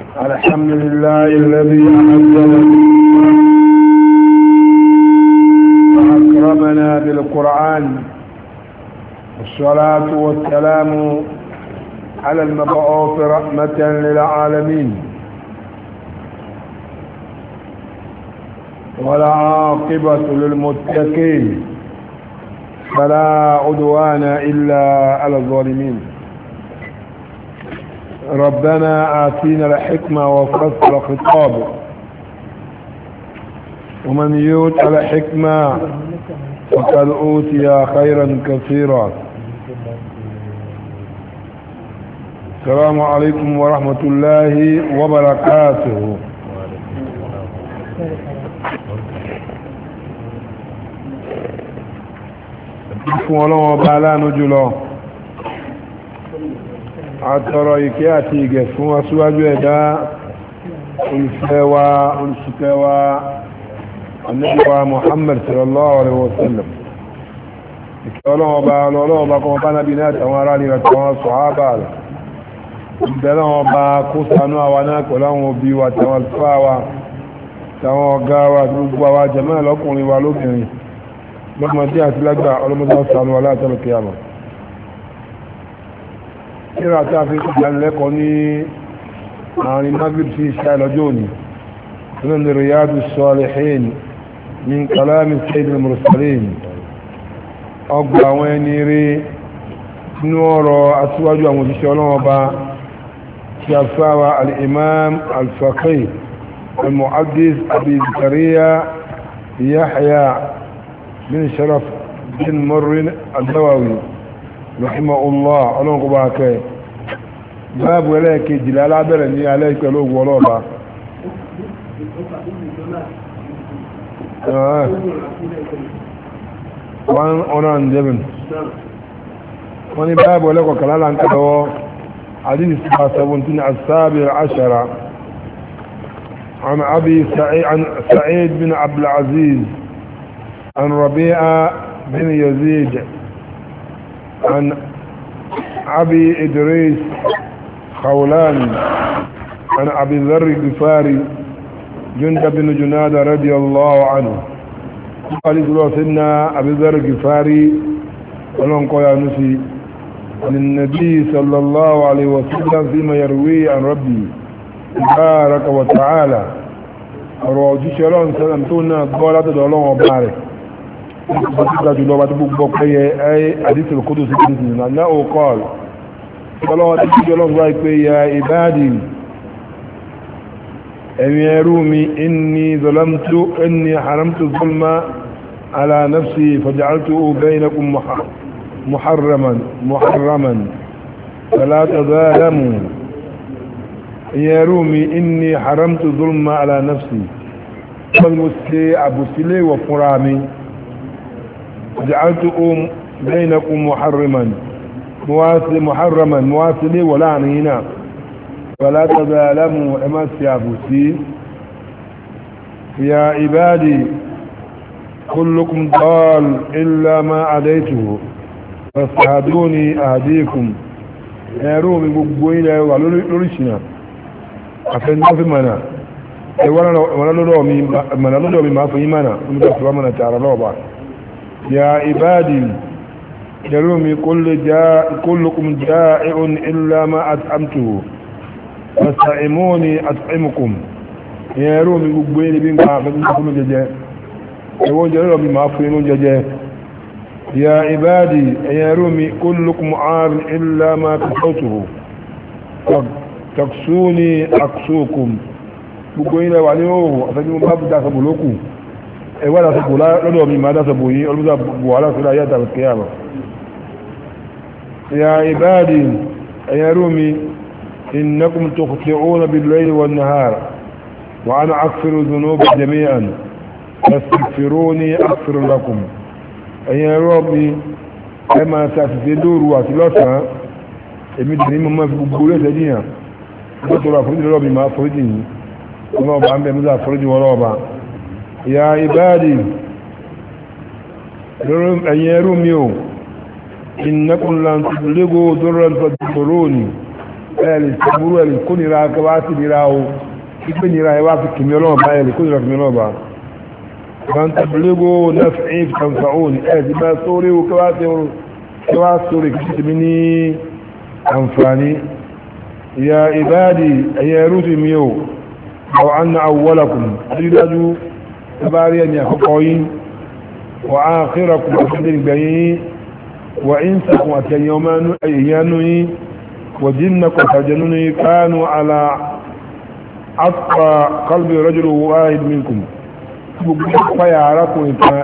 الحمد لله الذي أعزنا وأكرمنا بالقرآن، والصلاة والسلام على المبعوث رحمة للعالمين، والعاقبة للمتقين، فلا عدوان إلا على الظالمين. ربنا آتينا الحكمة وفصل خطابه، ومن يؤت الحكمة فقد أوتي خيرا كثيرا. السلام عليكم ورحمة الله وبركاته. fún ọlọ́wọ́ ọba aláàánú jùlọ àtọrọ ìkẹ́ àti ìgẹ̀ fún aṣíwájú ẹ̀dá olùṣìpẹ̀ wa Ànábì wa Muhammad sallallahu alaihi wasallam. ìkẹ́ ọlọ́wọ́ ọba kọmọ bá nábi náà tàwọn ará nìra tàwọn sọ̀hábà rẹ̀ ìbẹ̀rẹ̀ ọba kó ṣàánú àwa náà pẹ̀lú àwọn òbí wa tàwọn àlùfáà wa tàwọn ọ̀gá wa gbogbo àwa jàmáà lọ́kùnrin wa lóbìnrin lọ́mọdé àti lágbà ọlọ́mọdé ọ̀sán wà látọ̀lọ̀ kìyàmà. kíra tí a fi ìdánilẹ́kọ̀ọ́ ní àárín Maghrib sí ìṣá ìlọ́jọ́ òní nínú Riyadus Salihin min kalami Sayyidil Mursalin, ọgbà àwọn ẹni rí nínú ọ̀rọ̀ aṣíwájú àwọn òjíṣẹ́ Ọlọ́run Ọba tí a fáwa al-Imam al-Faqih al-Muhaddis Abi Zakariya Yahya بن شرف بن مر الدواوي رحمه الله ألون قباكي باب وليك جلال عبرني عليك لوگ ولوبا وان اونان جبن واني باب وليك وكلال عن كدو حديث 17 السابع عشر عن أبي سعيد بن عبد العزيز عن ربيعة بن يزيد عن أبي إدريس خولان عن أبي ذر الغفاري جندب بن جنادة رضي الله عنه قال الله سيدنا أبي ذر الغفاري ولن قوي نسي عن النبي صلى الله عليه وسلم فيما يروي عن ربي تبارك وتعالى أرواجي شلون سلمتونا قولة دولون وبارك جلو بعد بقى اي حديث القدس انه قال الله جلو يا عبادي اميرومي اني حرمت الظلم على نفسي فجعلته بينكم محرما فلا تظالموا. يا رومي اني حرمت الظلم على نفسي فالمسي ابو سلي وفرامي جعلته بينكم مواسلي ولا عنينا ولا تظالموا امس يا بوسي. يا عبادي كلكم ضال الا ما عديته فاستهدوني اهديكم. يا رومي بقبوين ولورشنا عشان ما في منا ولا لولومي ما في منا ومتفرع منا تعالى الله. يا عبادي يرومي كلكم جائع إلا ما أطعمته فاستعموني أطعمكم. يا رومي قبويني بين قاعدكم ججاء يقول جرمي ما أفرنون ججاء. يا عبادي يا رومي كلكم عار إلا ما كسوته تكسوني أكسوكم. قبويني وعنيوه أفجموا ما بدأ سبلوكم ولا سبولا لدو مما دسبوه ولماذا بوعلا سلايات القيامة. يا عبادي يا رومي إنكم تخطئون بالليل والنهار وأنا أغفر الذنوب جميعا فاستغفروني أغفر لكم. يا رومي كما تفسدور واتلوسا امدني مما في بقولة دينا بطلع فرج لربي ما فرجني الله بعمل ماذا فرج ورابع. يا عبادي أيروميو إنكم لن تبلغوا ضرا فتضروني ẹ̀lì sàbúrú ẹ̀lì kó nira kẹwà sí nira o ìpé nira ẹwà fi kìmí ọlọ́wọ́ bá ẹ̀lì kó nira kìmí ọlọ́wọ́ bá ban tabligo naf'i tanfa'un ẹ̀lì bá sórí o kẹwà sórí kìí ti mi ní àǹfààní ya ibadi ẹ̀yẹ rúfi mi o aw anna awwalakum dájúdájú ẹbárí ẹni àkọ́kọ́ yìí wa akhirakum àti gbẹ̀yìn wa insakum àti ẹ̀yẹ̀yánú yìí وجنك وتجنني كانوا على أطفى قلب رجل واحد منكم فيا عرفوا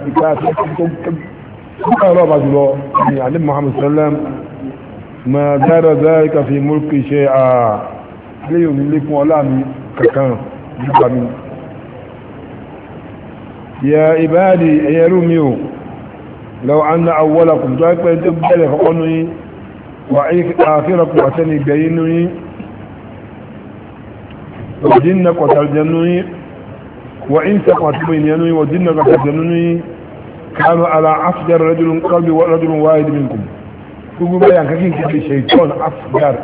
يعني محمد صلى الله عليه وسلم ما دار ذلك في ملك شيئا ليهم لكم ولا ككان يا عبادي يا روميو لو أن أولكم ذلك فإنتم فقلني وآخركم وتني بينني وجنك وترجمني وإنسك وتبينني وجنك وترجمني كانوا على أفجر رجل قلبي ورجل واحد منكم تقول بيان كثير كثير شيطان أفجر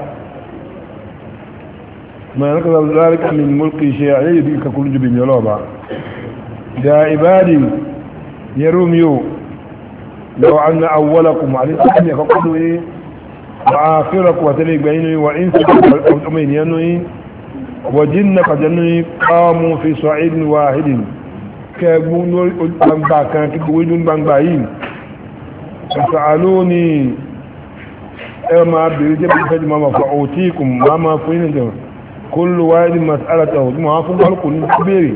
ما نقض ذلك من ملك شيء يديك كل جبين يلوبا يا عبادي يروميو لو أن أولكم عليه السلام فقلوا إيه وآخرك وتليك بيني وإنسك وأمين ينوي وجنك جنوي قاموا في صعيد واحد كابون بانبا كان كبوين بانباين فسألوني اما برجب الفجر ما فأوتيكم ما فين كل واحد مسألته ما فقال كل كبيري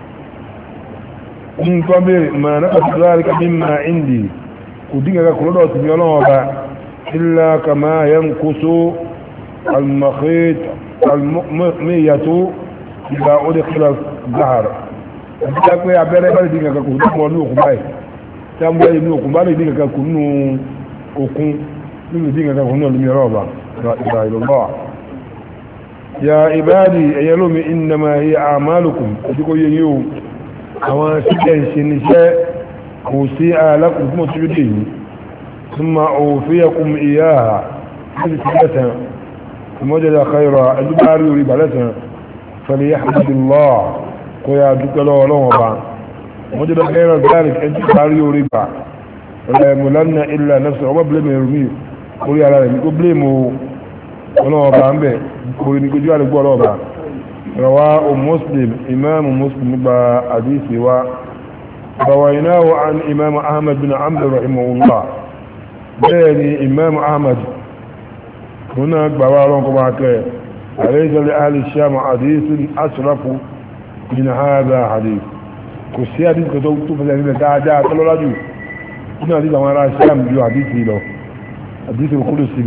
ما نقص ذلك مما عندي ودينك كل دوت يلوبا إلا كما ينقص المخيط المية إذا أدخل الزهر ìjápé abẹ́rẹ́ bá lè dín kankan kò mọ́ ní òkun báyìí tí a mú ẹ̀yìn ní òkun bá lè dín kankan kò nínú òkun nínú dín kankan kò ní ọlọ́mí ọ̀rọ̀ ọba ìgbà ìlọ́lọ́wà ya ìbáàdì ẹ̀yẹ lómi innama hiya a'malukum ẹ̀díkò yẹ yíò àwọn síkẹ̀ ìṣẹ́niṣẹ́ kò sí alákùnkùn tó dé yìí ثم أوفيكم إياها هذه ثلاثة وجد خيرا الجباري ربالتها فليحمد الله ويا دكالو ولوبا وجد خير ذلك الجباري ربا ولا يملن إلا نفسه وبلم يرميه قولي على ذلك وبلمه ولوبا عنبه قولي نكو جوالي ولوبا رواه مسلم إمام مسلم بحديثه ورويناه عن إمام أحمد بن عمرو رحمه الله بني إمام أحمد هناك بوارون كماك أليس لأهل الشام حديث أشرف من هذا حديث كسي حديث كتبت فلأنه تعجى قالوا رجل هنا حديث أمارا الشام جو حديثي له حديث القدسي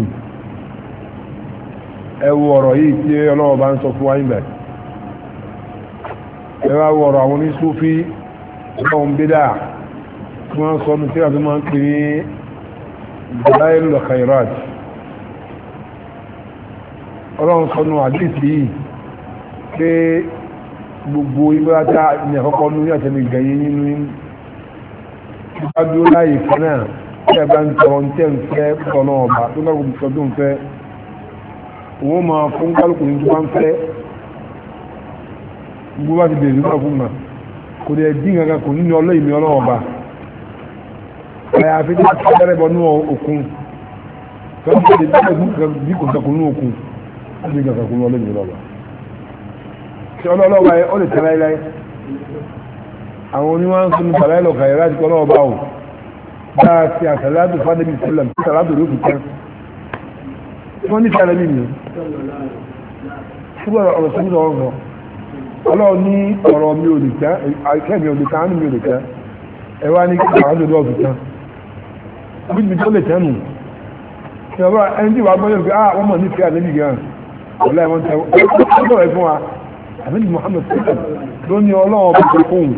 ẹwọ ọ̀rọ̀ yìí tí ọlọ́wọ́ bá ń sọ fún wáyé bẹ̀ ẹwà ọ̀rọ̀ àwọn oníṣúfí ọlọ́wọ́n bídá tí wọ́n sọ ní tí a tó máa ń pè ní dalailul khairat ọlọ́run sọ nù àdísì yìí pé gbogbo ìgbàta ní àkọ́kọ́ ní àtẹ́lẹ̀ ìgbẹ̀yẹ nínú ìgbàdó láyé fẹ́ náà tí a bá ń tọrọ ní tẹ́ ń fẹ́ pọ̀lọ́ ọba tó lọ́gbọ̀n sọ tó ń fẹ́ wọ́n máa fún kálùkù ní tó bá ń fẹ́ gbogbo bá ti bèèrè nípa fún ma kò dẹ̀ dín kankan kò nínú ọlọ́ ìmì ọlọ́ ọba àyàfi tí a ti bẹ̀rẹ̀ bọ̀ ní òkun tó ń tẹ̀lé bí kò sọkùn ní òkun ó ti kankan kò ní ọlọ́ ìmì ọlọ́ba tí ọlọ́ọ̀ba yẹ ó lè tẹ̀lé láyé àwọn oníwọ̀n sínú tàlẹ́ lọ kàyẹ̀ láti kọ́ ọlọ́ọ̀ba ò bá a ti àtàládù fádébì sílẹ̀ tí tàládù ló fi tẹ́ wọ́n ní tàlẹ́ mímí ṣùgbọ́n ọ̀rọ̀ tó ń sọ ọ̀rọ̀ ọlọ́ọ̀ ní ọ̀rọ̀ mi ò lè tẹ́ àìkẹ́ mi ò lè tẹ́ àánú mi ò lè tẹ́ ẹ wá ní kí àwọn ọjọ́ ọ̀sùn tán bí tó lè tẹ́nu ìjọba ẹni tí wà gbọ́yọ̀ pé wọ́n mọ̀ ní fẹ́ àlébì gan ọ̀lá ẹ̀wọ̀n tẹ́ ọjọ́ ẹ̀ fún wa àlébì Muhammad sallam ló ní ọlọ́wọ́ bó ṣe fóun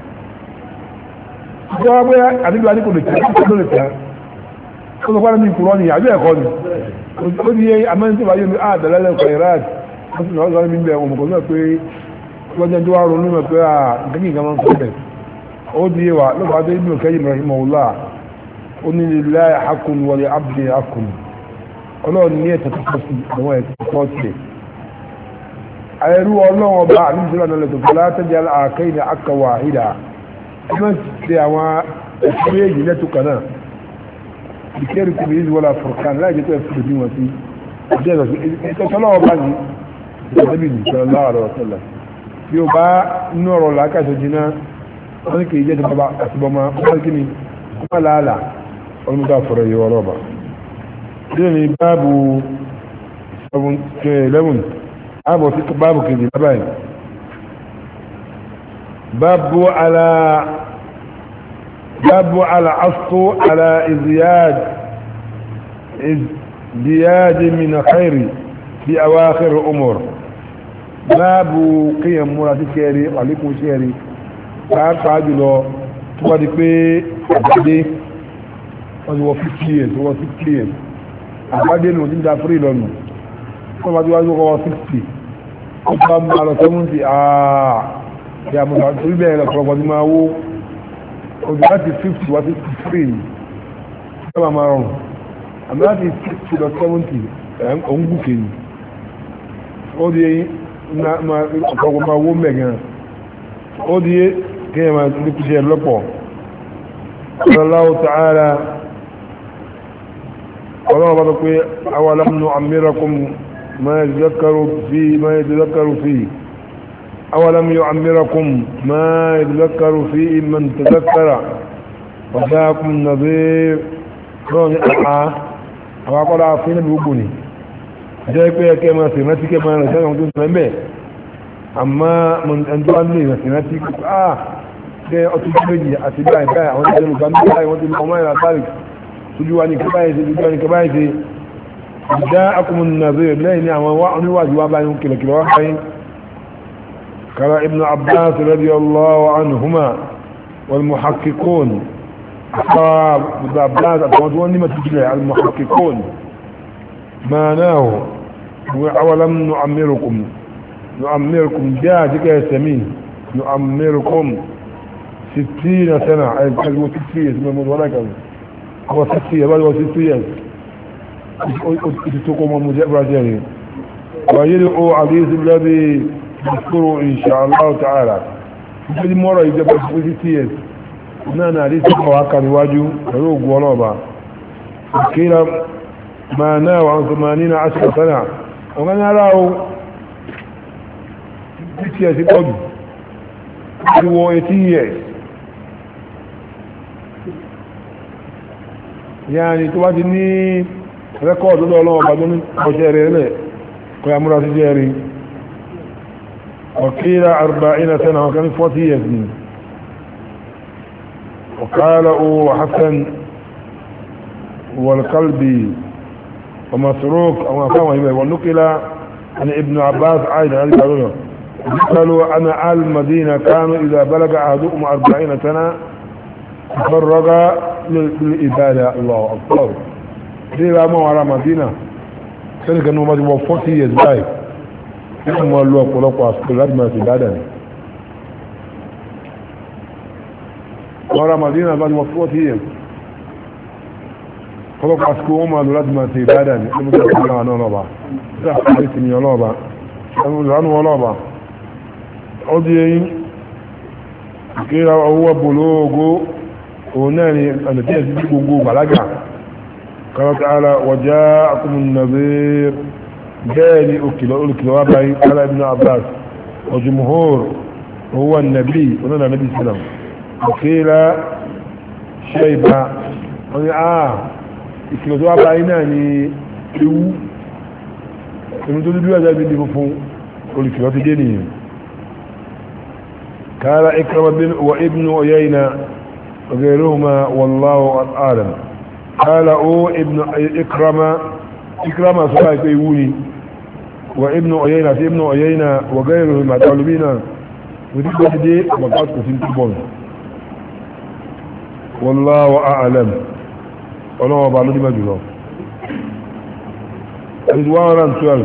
ìjọba pé àlébì wa ní kò lè tẹ́ kó lè tẹ́ ó sọ pé ní ìkúrọ́ ni àbí ẹ̀kọ́ ni ó di amẹ́ni tí wà yóò ní àdàlẹ́lẹ̀ kọ̀ìráàd ó sì náà sọ́rọ̀ mi bẹ̀ ọmọ kan náà pé wọ́n jẹ́ wá ronú mẹ́ pé nǹkan kí nǹkan máa ń sọ bẹ̀ ó di wà ló bá dé Ibn Qayyim rahimahullah ó ní lillahi haqqun wa li abdi haqqun ọlọ́run ní ẹ̀tọ́ tó kọ́ sí àwọn ẹ̀tọ́ tiẹ̀ ẹrú ọlọ́run ọba àníbísọ́lá náà lẹ́tọ̀ fọlá tẹ́jà àkẹ́yìn akọwà ìdá ẹgbẹ́ ti àwọn ẹ̀sùn méjì lẹ́tọ̀ kan náà ìkẹ́rù kò bí wọlá fọ̀rọ̀kan láì jẹ́ pé ẹ̀fọ́ bí wọn sí ìtọ́sọ́lọ́wọ́ bá ní ìtọ́sọ́bí ní sọ́lá àrọ̀ ọ̀sọ́lá bí ó bá inú ọ̀rọ̀ làákàṣọ jiná wọ́n kì í jẹ́ tọ́ba àtibọ́mọ wọ́n kí ni wọ́n láàlà ọlọ́mọdé àfọ̀rọ̀ yìí wọ́n rọ̀bà díẹ̀ ní báàbù 11 ààbọ̀ sí báàbù kejì lábáyé báàbù على عصو على ازدياد من خير في أواخر الأمور باب قيم مراد كيري وعليكم شيري pàápàá jùlọ tó wá di pé àgbàdé wọ́n ti wọ 50 years wọ́n 60 years àgbàdé nù tí ń da free lọ́nà wọ́n bá ti wá wọ́n 60 ó bá máa lọ 70 àà mọ̀lá torí bẹ́ẹ̀ lọ́pọ̀lọpọ̀ ti máa wó ojú láti 50 wá 63 ṣọ́bà máa rọrùn àmì láti 60 lọ 70 òun gùnkè ní ó di ọ̀pọ̀lọpọ̀ máa wó mẹ́gan ó di kí ẹ máa ní kúṣẹ́ lọ́pọ̀ Allahu ta'ala ọlọ́wọ́ bá tó pé awalam nu'ammirakum ma yadhakkaru fi أولم يعمركم ما يذكر فيه من تذكر وجاءكم نذير àwọn akọ́lá fún ẹbí gbogbo ni jẹ́ pé ẹkẹ́ máa sì rántí kẹ́ máa rẹ̀ sẹ́yìn tó ń sọ ẹ̀mẹ́ àmá ẹjọ́ wá nílé ìrìnàṣì rántí jẹ́ ọtún méjì àti báyìí báyìí àwọn ìjọba ìgbà ní báyìí wọ́n ti lọ ọmọ ìrìn àtàrí tójú wa ní kẹbáyìí ṣe ìdá akùnmùn nàzír lẹ́yìn ní àwọn oníwàjú wa báyìí kìlọ̀kìlọ̀ wá báyìí قال ابن عباس رضي الله عنهما والمحققون أصحاب ابن عباس أتوانتوان لما تجلع المحققون معناه أولم نعمركم جاء ذكا يسمين نعمركم 60 سنة أي كلمة 60 اسمه ولا كلمة هو 60 بل هو 60 اتتكم المجابرة جاني ويدعو عزيز الذي نذكره إن شاء الله تعالى في مرة يجب أن يكون نانا ليس قواقع رواجه فروق ولوبا وكيل ما ناو عن 18 سنة ومن أراه بسياسي قد روايتية يعني تواجدني ريكورد لولوبا دون وشيري لي كي أمرا سجيري وقيل 40 سنة وكان 40 سنين وقال حسن والقلبي ومسروق ونقل عن ابن عباس عائد قالوا أنا آل المدينة كانوا إذا بلغ أحدهم 40 سنة تفرغ للإبادة الله أكبر دي لا ما على مدينة سنة كانوا مدينة 40 years back wọ́n mọ́ lọ ọ̀pọ̀lọpọ̀ àsìkò láti máa ti dáadáa ni wọ́n ra Madina bá ti wọ́n 40 years ọ̀pọ̀lọpọ̀ àsìkò wọ́n máa lọ láti máa ti dáadáa ni ọmọdé àti àwọn ọlọ́ọ̀bá tí a fi ti ní ọlọ́ọ̀bá ìrànú ọlọ́ọ̀bá ó di eyín ìkéra owó bolóògó òun náà ni ọ̀nà tí ẹ̀ sí gbogbo bàlágà قال تعالى وجاءكم النذير جاني أكل وابعي على ابن عباس وجمهور هو النبي وننا النبي صلى الله عليه وسلم وقيل شيبة أكل وابعي ناني لو المدود بيوزا بيدي مفهوم أكل وابعي قال إكرم وابن عيينة وغيرهما والله أعلم قال ابن إكرم صحيح يقولي وابن عيينة وغيره مع طالبين ودي دي مقاط كسين تبون والله أعلم والله بعلم دي مجلو رضوان 12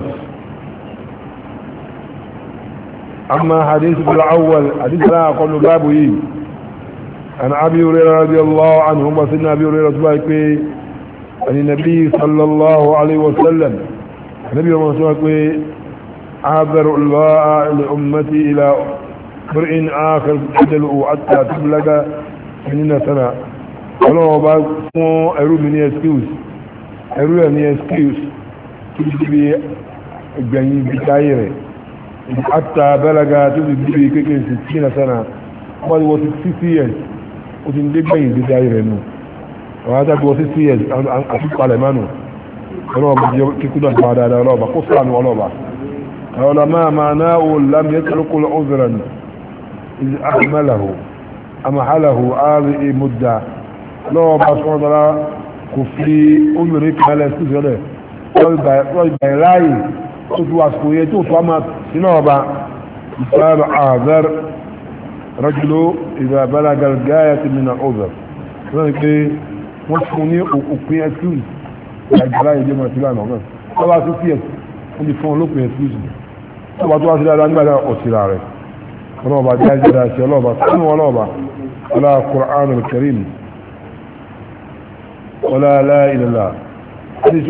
أما حديث الأول حديث لا أقول بابه عن أبي هريرة رضي الله عنه وسيدنا أبي هريرة سبحانه عن النبي صلى الله عليه وسلم النبي صلى أعذر الله لأمتي إلى برء آخر أجله حتى تبلغ سنين سنة ولو بعد أرو مني excuse أرو مني excuse تجيبي جاني بكايرة حتى بلغ تجيبي كي 60 سنة what was 60 years وتنجيب جاني بكايرة وهذا هو 60 years أشوف على مانو ولو كيكودا بعد هذا ولو بقصان ولو بعد العلماء معناه لم يتركوا عذرا إذ أمحله هذه مدة لو بسم الله كفي أمريك على استجراء طيب لاي تتواسكو يتو فما سنوبا يصاب عذر رجل إذا بلغ الغاية من العذر لذلك وصفوني أقوي أكيوز لاي جمع سلانا طبعا سيسيس ودي فون لوك أكيوز طبعا تواسي لا نبالي أسراري روبا جاجرة شلوبا سنو ولوبا على القرآن الكريم ولا لا إله إلا الله حديث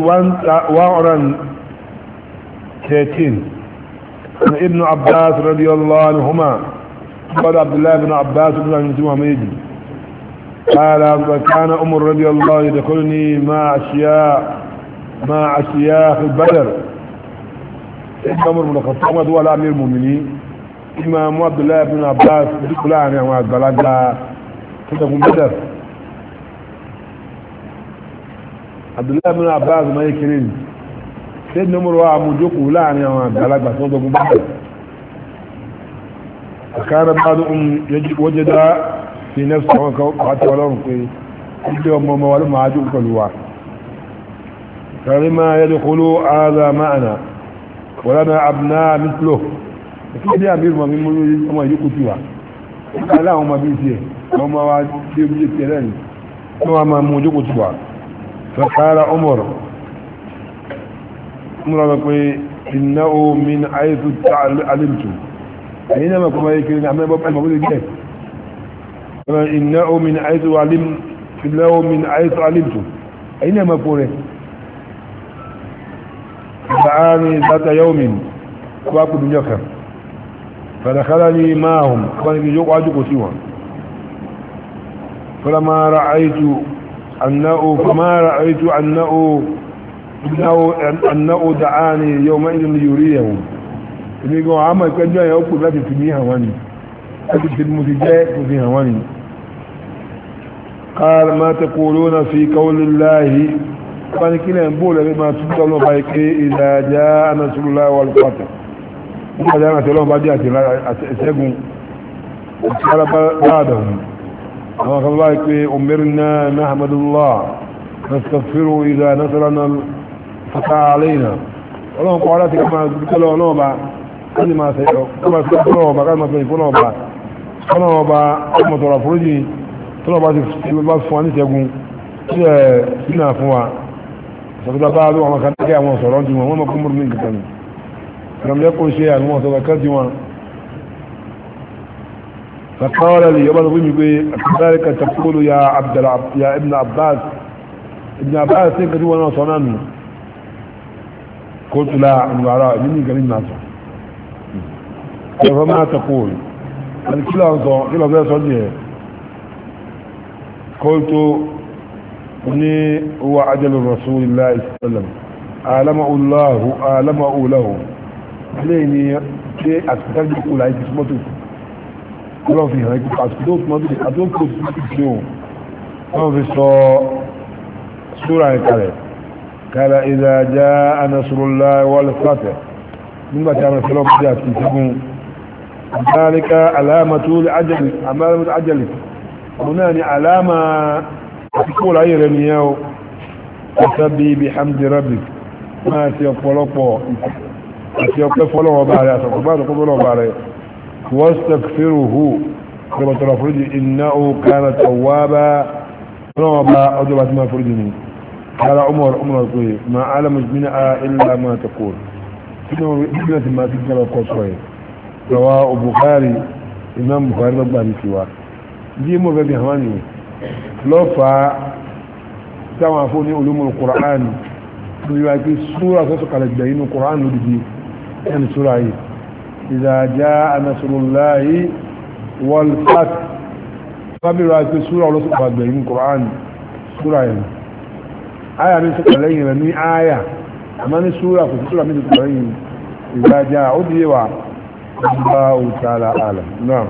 113 ابن عباس رضي الله عنهما قال عبد الله بن عباس بن عبد قال كان عمر رضي الله يدخلني مع أشياخ البدر عمر بن الخطاب هو الأمير المؤمنين إمام عبد الله بن عباس يقول عنه وعد بلغ تكون بدر عبد الله بن عباس ما يكرين سيدنا عمر وعمجوك ولا عنه وعد بلغ تكون بدر فكان بعضهم وجد في نفسه حتى ولو في يوم موالو معجوك الواحد فلما يدخلوا هذا معنا ولنا أبناء مثله kí ní àmì ìrùmọ̀ mímú lórí ọmọ ìyókù tí wà nígbà aláwọn ọmọ bí i tí ẹ̀ ọmọ wa tí ó bí i tí ẹ̀rẹ́ ni wọ́n wá máa mú ojókù tí wà fẹ́kàrà ọmọrọ̀ múra pé iná omi ní àìsù alimtu èyí náà mẹ́kọ̀ọ́ máa kiri ní àmẹ́bọ́ iná omi ní àìsù alimtu èyí náà mẹ́kọ̀ọ́ rẹ̀ ìgbàáni zata yawmin wá kùdù yọkà فدخلني معهم فانك يقعدك سوا فما رأيت أنه دعاني يومئذ ليريهم يقول عما كان جاء يقول لا تتنيها واني أجد المسجاء فيها واني قال ما تقولون في قول الله فانك كلا ينبول بما تقولون فايك إذا جاء نصر الله والفتح وقد أنا تلوم بعدي أتساقون أتسال بعدهم أما الله أمرنا نحمد الله نستغفره إذا نصرنا الفتح علينا اللهم قولاتي كما قلوا نوبا كما سيئو كما سيئو نوبا كما سيئو نوبا نوبا كما ترى فرجي نوبا سيئو سيئو سيئو فوا سيئو بعضو أما كان تكي أما صرانتي وما كمر منك تاني لم يقل شيئا وتذكرت فقال لي يوم الغيب كذلك تقول يا ابن عباس سيكتب وانا صنعني قلت لا من وراء مني قليل ناسا فما تقول قال كلا ذا صديه قلت اني هو عجل رسول الله صلى الله عليه وسلم آلمه له عليني ṣe àtìkájú kò láì ti súnmọ́tò ọlọ́run fi hàn ikú àtìkò àtìkò sí òun wọ́n fi sọ súra ìkàlẹ̀ kàlà ìdájá anasúrùlá wọlé fàtẹ̀ nígbàtí àwọn ìfẹ́lọ́ bí àti ìṣẹ́gun àtàríkà alámàtó ajali ọmọ náà ni alámà àtìkò láyé rẹ̀ nìyẹn o ọ̀sábí bí hamdi rabbi máa ti ọ̀pọ̀lọpọ̀ àti ọpẹ́ fọ́lọ́wọ́ bá rẹ̀ àtọ̀kọ̀bá àtọ̀kọ̀bá bá rẹ̀ wastaghfiruhu rẹ̀bọ̀tọ̀rọ̀ fúrújì innahu kana tawwaba fọ́lọ́wọ́ bá ọjọ́ bá ti máa fúrújì ni kára umar pé ma alamu min a illa ma taqul sínú ti máa ti gbọ́rọ̀ kọ́ sọ ẹ̀ rawa Bukhari imam Bukhari lọ́gbà ní tiwa jí mo fẹ́ fi hàn ní lọ́fà táwọn afọ́ ulumul Qur'an ní wá pé súra tó sọ̀kalẹ̀ gbẹ̀yìn Qur'an lódìdí ẹni súra yìí idha jaa nasrullahi wal fath fábí wá pé súra olóṣùpá gbẹ̀yìn Qur'an súra yìí aya mi sọ̀kalẹ̀ yìí rẹ̀ ní aya àmá ní súra kò sí súra mi sọ̀kalẹ̀ yìí idha jaa ó di wà Allahu ta'ala alam náà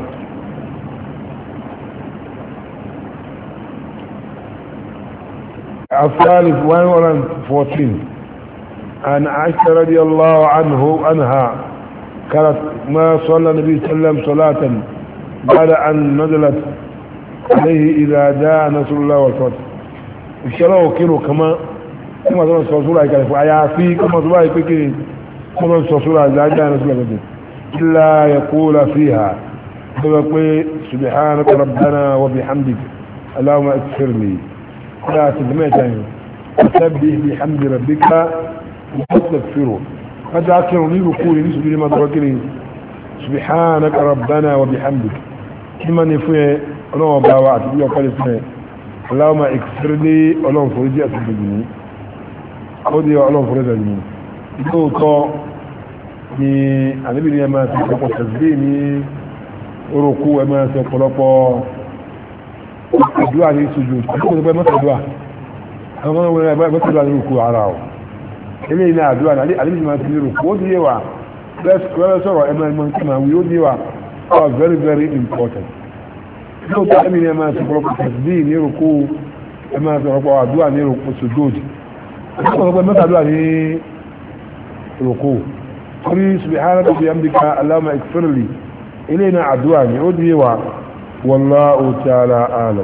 الثالث 114 عن عائشة رضي الله عنها كانت ما صلى النبي صلى الله عليه وسلم صلاة بعد أن نزلت عليه إذا جاء نصر الله والفتح إن شاء الله وكيلوا كما صلى صلى الله عليه وسلم أيافي كما صلى الله عليه وسلم كما صلى الله إذا جاء نصر الله والفتح إلا يقول فيها سبحانك ربنا وبحمدك اللهم اغفر لي لا تدميتين وسبح بحمد ربك واستغفره فذاكرني ركوعي نسبي لما تذكرني سبحانك ربنا وبحمدك كما نفي الله باوات يقول اسمه اللهم اغفر لي اللهم فرجي اسبني اودي اللهم فرجي دوتو ni anabi ni ma ti ko tasbih ni ruku e ma se polopo àdúrà ní sujud ko ko be ma àdúrà àwọn ọmọ rẹ̀ bá àdúrà ní ruku ara o ilé ní àdúrà ní àdúrà ma ti ruku ó di wa best ko sọ̀rọ̀ e ma ti ma wi ó di wa are very very important so ta mi ni ma ti polopo tasbih ní ruku e ma se polopo àdúrà ní ruku sujud ko be ma àdúrà ní ruku قولي سبحانك وبحمدك اللهم اغفر لي إلينا عدواني أديوا والله تعالى أعلم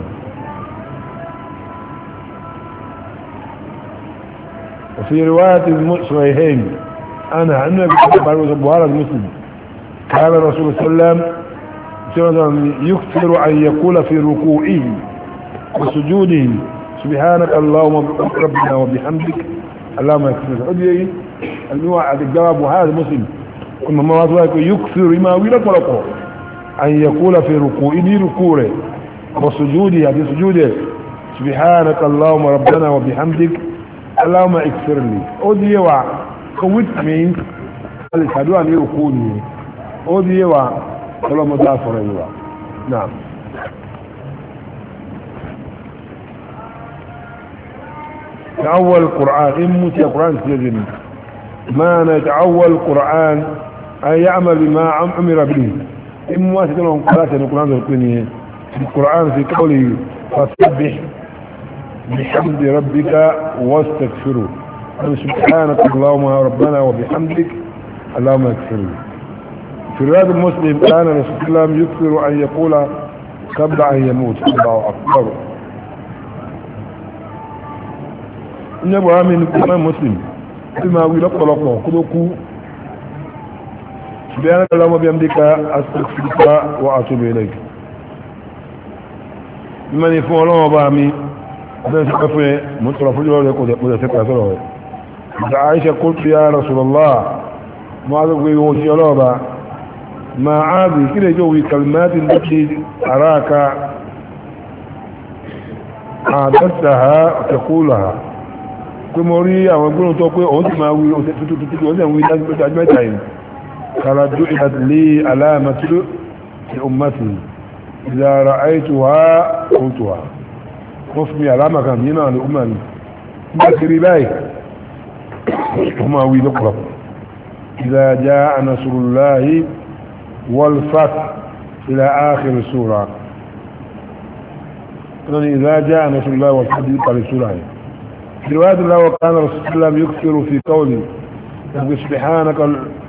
وفي رواية الصحيحين أنا أنه بخاري المسلم كان الرسول صلى الله عليه وسلم يكثر أن يقول في ركوعه وسجوده سبحانك اللهم ربنا وبحمدك اللهم اغفر لي أديوا النوع الجواب هذا مسلم كما ما وضعك يكثر ما ويلك أن يقول في ركوعه ركوعه وسجوده هذه سجوده سبحانك اللهم ربنا وبحمدك اللهم اغفر لي أوديوا كويت مين اللي شهدوا أن يركوني أوديوا اللهم دافر أيوا نعم تعول القرآن إمتي القرآن سيجني ما نتعول القرآن أن يعمل بما أمر به إما واسد لهم قرآن القرآن القرآن في القرآن في قوله فسبح بحمد ربك واستغفره سبحانك اللهم ربنا وبحمدك اللهم اغفر لي في الرواية المسلم كان رسول الله يكثر أن يقول قبل أن يموت الله أكبر إنه من القرآن مسلم ما ويلق لقوا كلكم سبحانك اللهم وبحمدك استغفرك واتوب اليك من يفعل الله بامي هذا سقفه مترف له ولا تكاثره عائشة قلت يا رسول الله ما ذوي وجه الله ما عادي كده جوي كلمات التي أراك عادتها تقولها كموري أو أقول توقي أنت ما وي أنت وي لازم تجمعين قال جعلت لي علامة لأمتي إذا رأيتها قلتها وفمي علامة كان هنا لأمتي بكري باي وما وي نقرب إذا جاء نصر الله والفتح إلى آخر السورة إذا جاء نصر الله والفتح إلى السورة في رواية الله وكان رسول الله يكثر في قوله سبحانك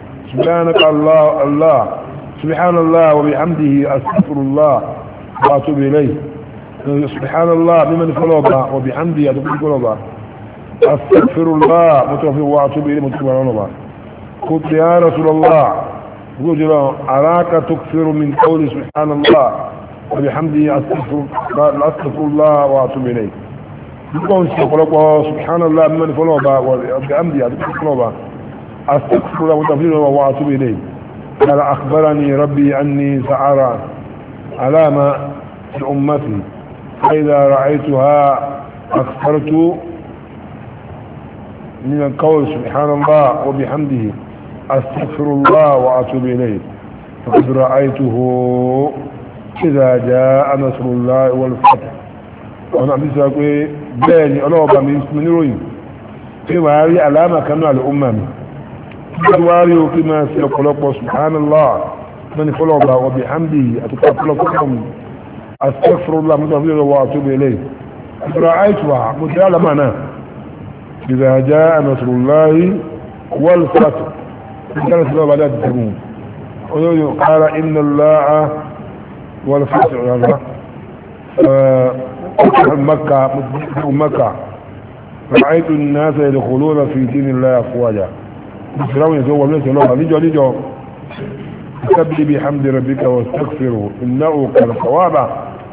الله سبحان الله وبحمده استغفر الله واتوب اليه سبحان الله بمن فلوبا وبحمده اتوب فلوبا استغفر الله متوفي واتوب اليه متوفي فلوبا قلت يا رسول الله قلت له اراك تكثر من قول سبحان الله وبحمده استغفر الله واتوب اليه يقول سبحان الله بمن فلوبا وبحمده اتوب فلوبا استغفر الله وتغفر واتوب اليه قال اخبرني ربي اني سأرى علامة في امتي فاذا رأيتها أكثرت من القول سبحان الله وبحمده أستغفر الله وأتوب إليه فقد رأيته إذا جاء نصر الله والفتح وانا عم بيسأل بيني الله من روين كما هذه علامة كانوا على الأمم دواري وكما سيقول سبحان الله من فلوبا وبحمده أتقفلكم أستغفر الله من وأتوب إليه رأيتها مجال معنا إذا جاء نصر الله والفتح كان سبب بدأت تكون قال إن الله والفتح مكة رأيت الناس يدخلون في دين الله أفواجا فرعون يقول ليس الله لجو سبح بحمد ربك واستغفره إنه كان صوابا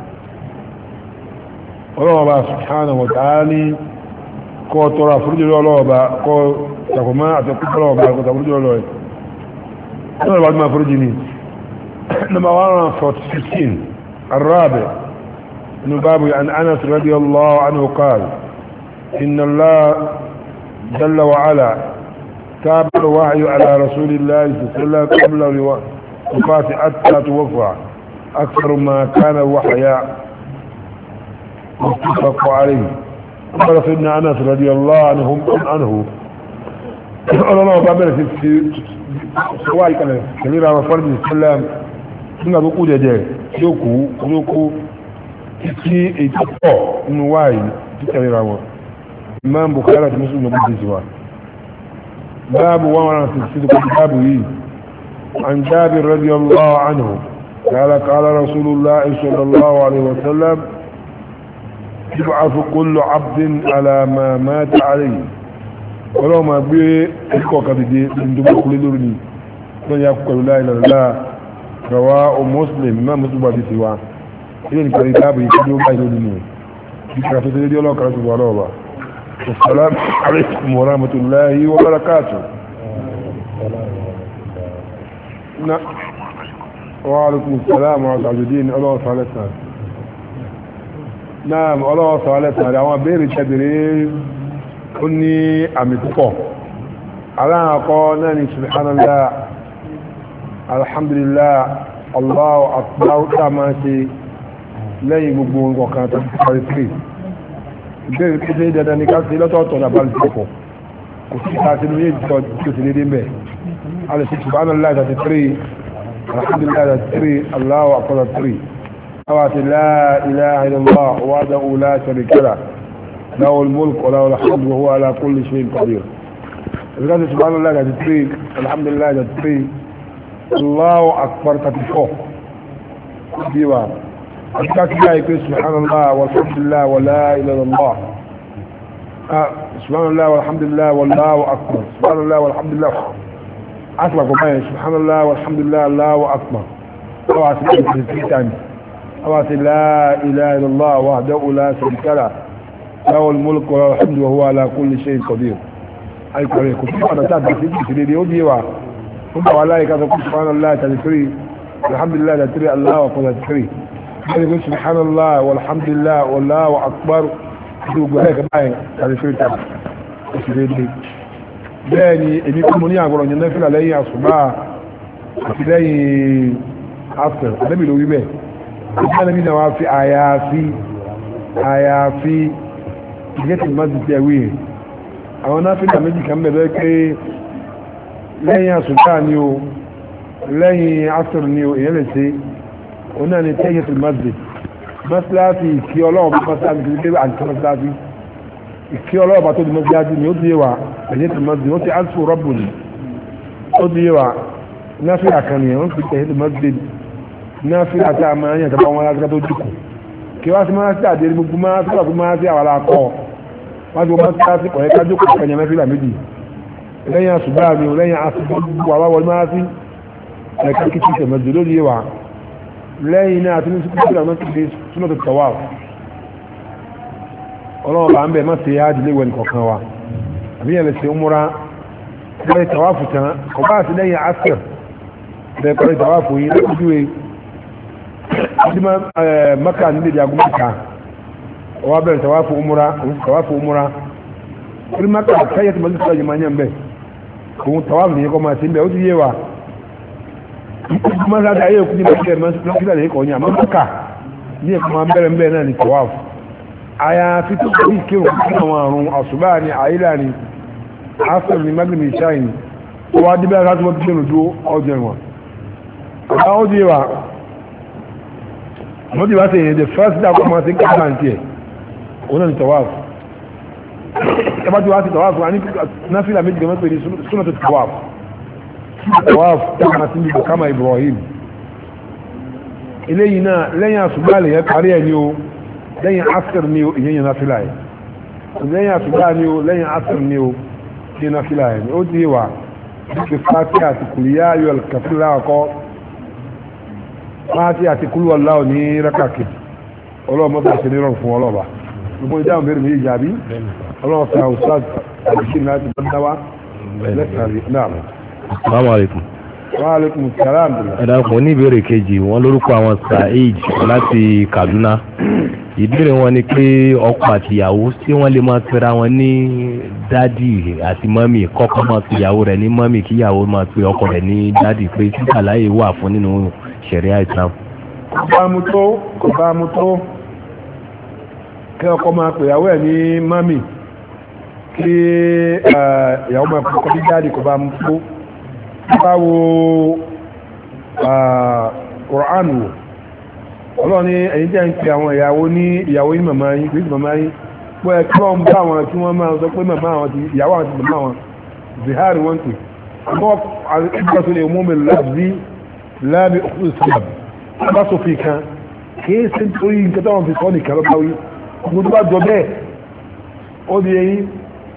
الله سبحانه وتعالى كو ترى فرج الله كو تكما تقول الله كو تفرج الله أنا بعد ما فرجني لما وانا صوت 16 الرابع من باب عن أنس رضي الله عنه قال إن الله جل وعلا تاب الوحي على رسول الله صلى الله عليه وسلم قبل وفاته حتى توفى أكثر ما كان وحيا متفق عليه. قال سيدنا أنس رضي الله عنه قال الله بابنا في سواء كان كليرا وفرد السلام nígbà tó kú jẹjẹ yóò tí ìtọ́pọ̀ inú wáyé títẹ̀lé ra wọn Imam Bukhari àti Muslim ló gbé sí wa báàbù 166 kò báàbù yìí عن جابر رضي الله عنه قال قال رسول الله صلى الله عليه وسلم يبعث كل عبد على ما مات عليه ولو ما بيه اكو كبدي من دبا كل دورني من يقول لا اله الا الله رواه مسلم ما مسلم بعد سوا إذن كريباب يكدوا بايلو دنيا كرافة الذي الله كرافة الله السلام عليكم ورحمة الله وبركاته وعليكم السلام ورحمة الله الله تعالى نعم الله تعالى àwọn béèrè tẹ́bẹ̀rẹ̀ ó ní àmì púpọ̀ aláàkọ́ náà ni subhanallah alhamdulillah allahu akbar tá máa ṣe lẹ́yìn gbogbo nǹkan tó ti parí sí ìbéèrè pé ṣe dandan ní ká sí lọ́tọ̀ọ̀tọ̀ náà bá lè ṣe pọ̀ kò sí ìta sínú yé ìjọ tí ó sì lédè mẹ́ a lè ṣe subhanallah 33 alhamdulillah 33 allahu akbar 3 awàtí la ilaha illallah wahdahu la sharika lahu lahul mulk wa lahul hamdu wa huwa ala kulli shay'in qadir ìgbàtí subhanallah 33 alhamdulillah 33 Allahu akbar 34 diwa akaka yake subhanallah walhamdulillah wala ilaha illallah subhanallah walhamdulillah wallahu akbar subhanallah walhamdulillah asla ko bayan subhanallah walhamdulillah Allahu akbar wa asli awati la ilaha illallah wahdahu la sharika lahu lahul mulku wa lahul hamdu wa huwa ala kulli shay'in qadir ay kore ko fana ta da ti de o diwa والله كذا سبحان الله 33 الحمد لله 33 الله أكبر 33 يقول سبحان الله والحمد لله والله أكبر يقول هيك معي 33 بẹ́ẹ̀ni èmi kú mo ní àgbọ̀rọ̀ yẹn nẹ́fìlà lẹ́yìn àṣùbá àti lẹ́yìn afẹ́ àdẹ́bì lórí bẹ́ẹ̀ ìgbà níbi náà wá fi àyàfi ìgẹ́tì májì tẹ́ wí àwọn náfìlà méjì kan bẹ̀rẹ̀ pé lẹ́yìn àṣùbá ni o lẹ́yìn asr ni o èyàn lè ṣe o náà ni tẹ́yẹ̀tì májì mọ́síláàfì ìkí ọlọ́ọ̀bá mọ́síláàfì kìí pé àti mọ́síláàfì ìkí ọlọ́ọ̀bá tó di mọ́síláàfì ni ó di wà tẹ́yẹ̀tì májì ó ti alfu rọ́bù ni ó di wà náfì àkànnìyàn ó fi tẹ́yẹ̀tì májì náfì àti àmàyàn tàbí àwọn aláṣẹ́ tó dìkù kí wá sí máa sí àdé gbogbo máa sí àgbogbo máa sí àwọn akọ wájú wọn máa sí ọ̀rẹ́ kájú kò kẹnyẹ mẹ́fìlà méjì lẹ́yìn àṣùgbà mi lẹ́yìn àṣùgbà àwáwọlé máa sí ẹ̀ka kìí ṣe mẹ́jọ lórí wa lẹ́yìn náà àti ní sùkúrú àwọn tó ṣe súnà tó tẹ̀wà ọlọ́wọ́ bá ń bẹ̀ má ṣe ájì léwẹ̀ nìkọ̀kan wa àbí yẹn lè ṣe múra lẹ́yìn tẹ̀wà fù tán kò bá sí lẹ́yìn àṣẹ bẹ́ẹ̀ pẹ̀lú tẹ̀wà fù yín lẹ́kùjú maka nílé di agun mẹ́ta وابن تواف أمرا كل ما كان كيت مجلس الجماعة به كون تواف لي كما تنبه ودي يوا ما زاد عليه كني بكير ما كده ليه كونيا ما بكا ni kuma bẹ̀rẹ̀ náà ni tawaf àyàfi tó kí kírun àwọn àrùn àṣùbá ni àìlà ni asr ni maghrib ni ṣáì ni ó wá díbẹ̀ láti wọ́n tí kírun dúó ọjọ́ ìwọ̀n ọ̀dá ó di wà wọ́n ti wá sí èyàn the first day akọ́mọ́ sí káàkiri ẹ̀ òun náà ni tawaf ẹbá ti wá sí tawaf wà ní náfílà méjì gẹ́mẹ́ pé ní súnmọ́ tó tawaf dákàmà sí níbi kama Ibrahim eléyìí náà lẹ́yìn àṣùgbà lè yẹ parí ẹ̀ ní o lẹ́yìn asr ní o ìyẹn yẹn náfílà ẹ̀ lẹ́yìn àṣùgbà ní o lẹ́yìn asr ní o ìyẹn náfílà ẹ̀ ó di wà ní fàtí àti kùlìyà yọ kàfílà ọkọ fàtí àti kúlù ọláwọ̀ ní rákàkì ọlọ́mọdé àti nírọ̀ fún ọlọ́ba gbogbo ìdáhùn bẹ̀rẹ̀ méjì jàbí ọlọ́ọ̀fẹ́ àwùsá àdìsí láti bọ́dáwá lẹ́sàrí náà. Assalamu alaikum. Wa alaikum salam. Ẹ̀dàkùn ní ìbéèrè kejì wọn lórúkọ àwọn Saheed láti Kaduna. Ìbéèrè wọn ni pé ọkọ àti ìyàwó tí wọ́n lè máa pera wọn ní dádì àti mọ́mì kọ́kọ́ máa pe ìyàwó rẹ̀ ní mọ́mì kí ìyàwó máa pe ọkọ rẹ̀ ní dádì pé tí àlàyé wà fún nínú ṣẹ̀ríà Islam. Kò bá mu tó kí ọkọ máa pe ìyàwó ẹ̀ ní mọ́mì kí ìyàwó máa pe ọkọ ní dádì kò bá mu tó. Báwo Qur'an wò ọlọ́ni ẹ̀yin jẹ́ ń pe àwọn ìyàwó ní màmá yín kìí màmá yín pé ẹ̀kọ́ wọn bá àwọn tí wọ́n máa sọ pé màmá àwọn ti ìyàwó àwọn ti màmá wọn zihari wọ́n pè àmọ́ ìgbà tó lè mú mi lábí òkú sábà bá sọ fi kan kìí sí torí nǹkan tó wọn fi sọ nìkan lọ́pàá wí ọmọ tó bá jọ bẹ́ẹ̀ ó di ẹyin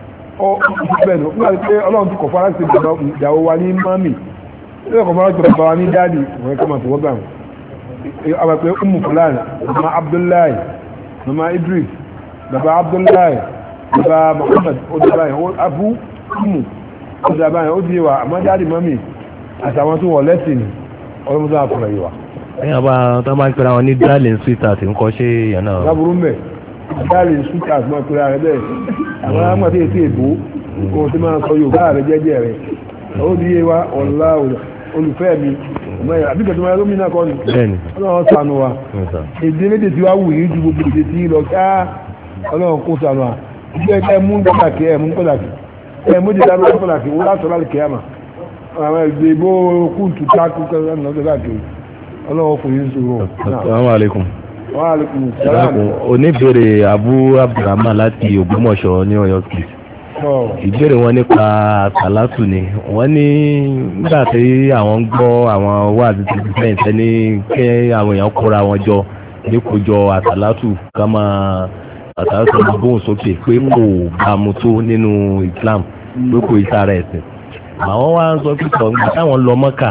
bẹ́ẹ̀ ló nígbà pé ọlọ́run ti kọ̀ fara sí ìyàwó wa ní mami ilé ọkọ̀ fara sí bàbá wa ní dáàdì wọ́n kọ́ máa fọwọ́ gbà wọn àwọn pé umu fulani mama Abdullahi mama Idris bàbá Abdullahi bàbá Muhammad odabayi abu umu odabayi ó di wa àmọ́ dáàdì mami àtàwọn tó wọ̀ lẹ́sìn ọlọ́mọdé àfọ̀rọ̀ yìí wa. ẹ̀yìn àbá tó máa ń pera wọn ní darling sweetheart nǹkan ṣe èèyàn náà. láburú mbẹ darling sweetheart máa pera rẹ bẹ́ẹ̀ àwọn amáṣe ètò èbó kò sí máa sọ Yorùbá rẹ jẹ́jẹ́ rẹ ó di wa ọ̀la olùfẹ́ mi àbíkẹ́ tó máa lómi náà kọ́ ni ọlọ́run ṣàánú wa èdè méjì tí wá wù yí ju gbogbo èdè tí lọ ká ọlọ́run kó ṣàánú wa ìgbẹ́ ẹ̀kẹ́ mú pàtàkì ẹ̀ mú pàtàkì ẹ̀ mú jẹ́dá lórí pàtàkì wọ́n láṣọ láti kẹ́ àmà àwọn ìgbè bó kúntù tákù káàkiri ọlọ́run kò yí sòrò. Assalamu alaikum. Wa alaikum salam. Oníbèrè Abu Abdulrahman láti Ògbómọ̀ṣọ́ ní Ọ̀yọ́ State. Ìbéèrè wọn nípa àsàlátù ni wọ́n ní nígbà tí àwọn ń gbọ́ àwọn wáàdí tí ti fẹ́yìn tẹ́ ní kí àwọn èèyàn kóra wọn jọ ní kó jọ àsàlátù ká máa àsàlátù gbóhùn sókè pé kò bá mu tó nínú Islam pé kò ìsára ẹ̀sìn. Àwọn wá ń sọ pé sọ nígbà táwọn lọ Mọ́kà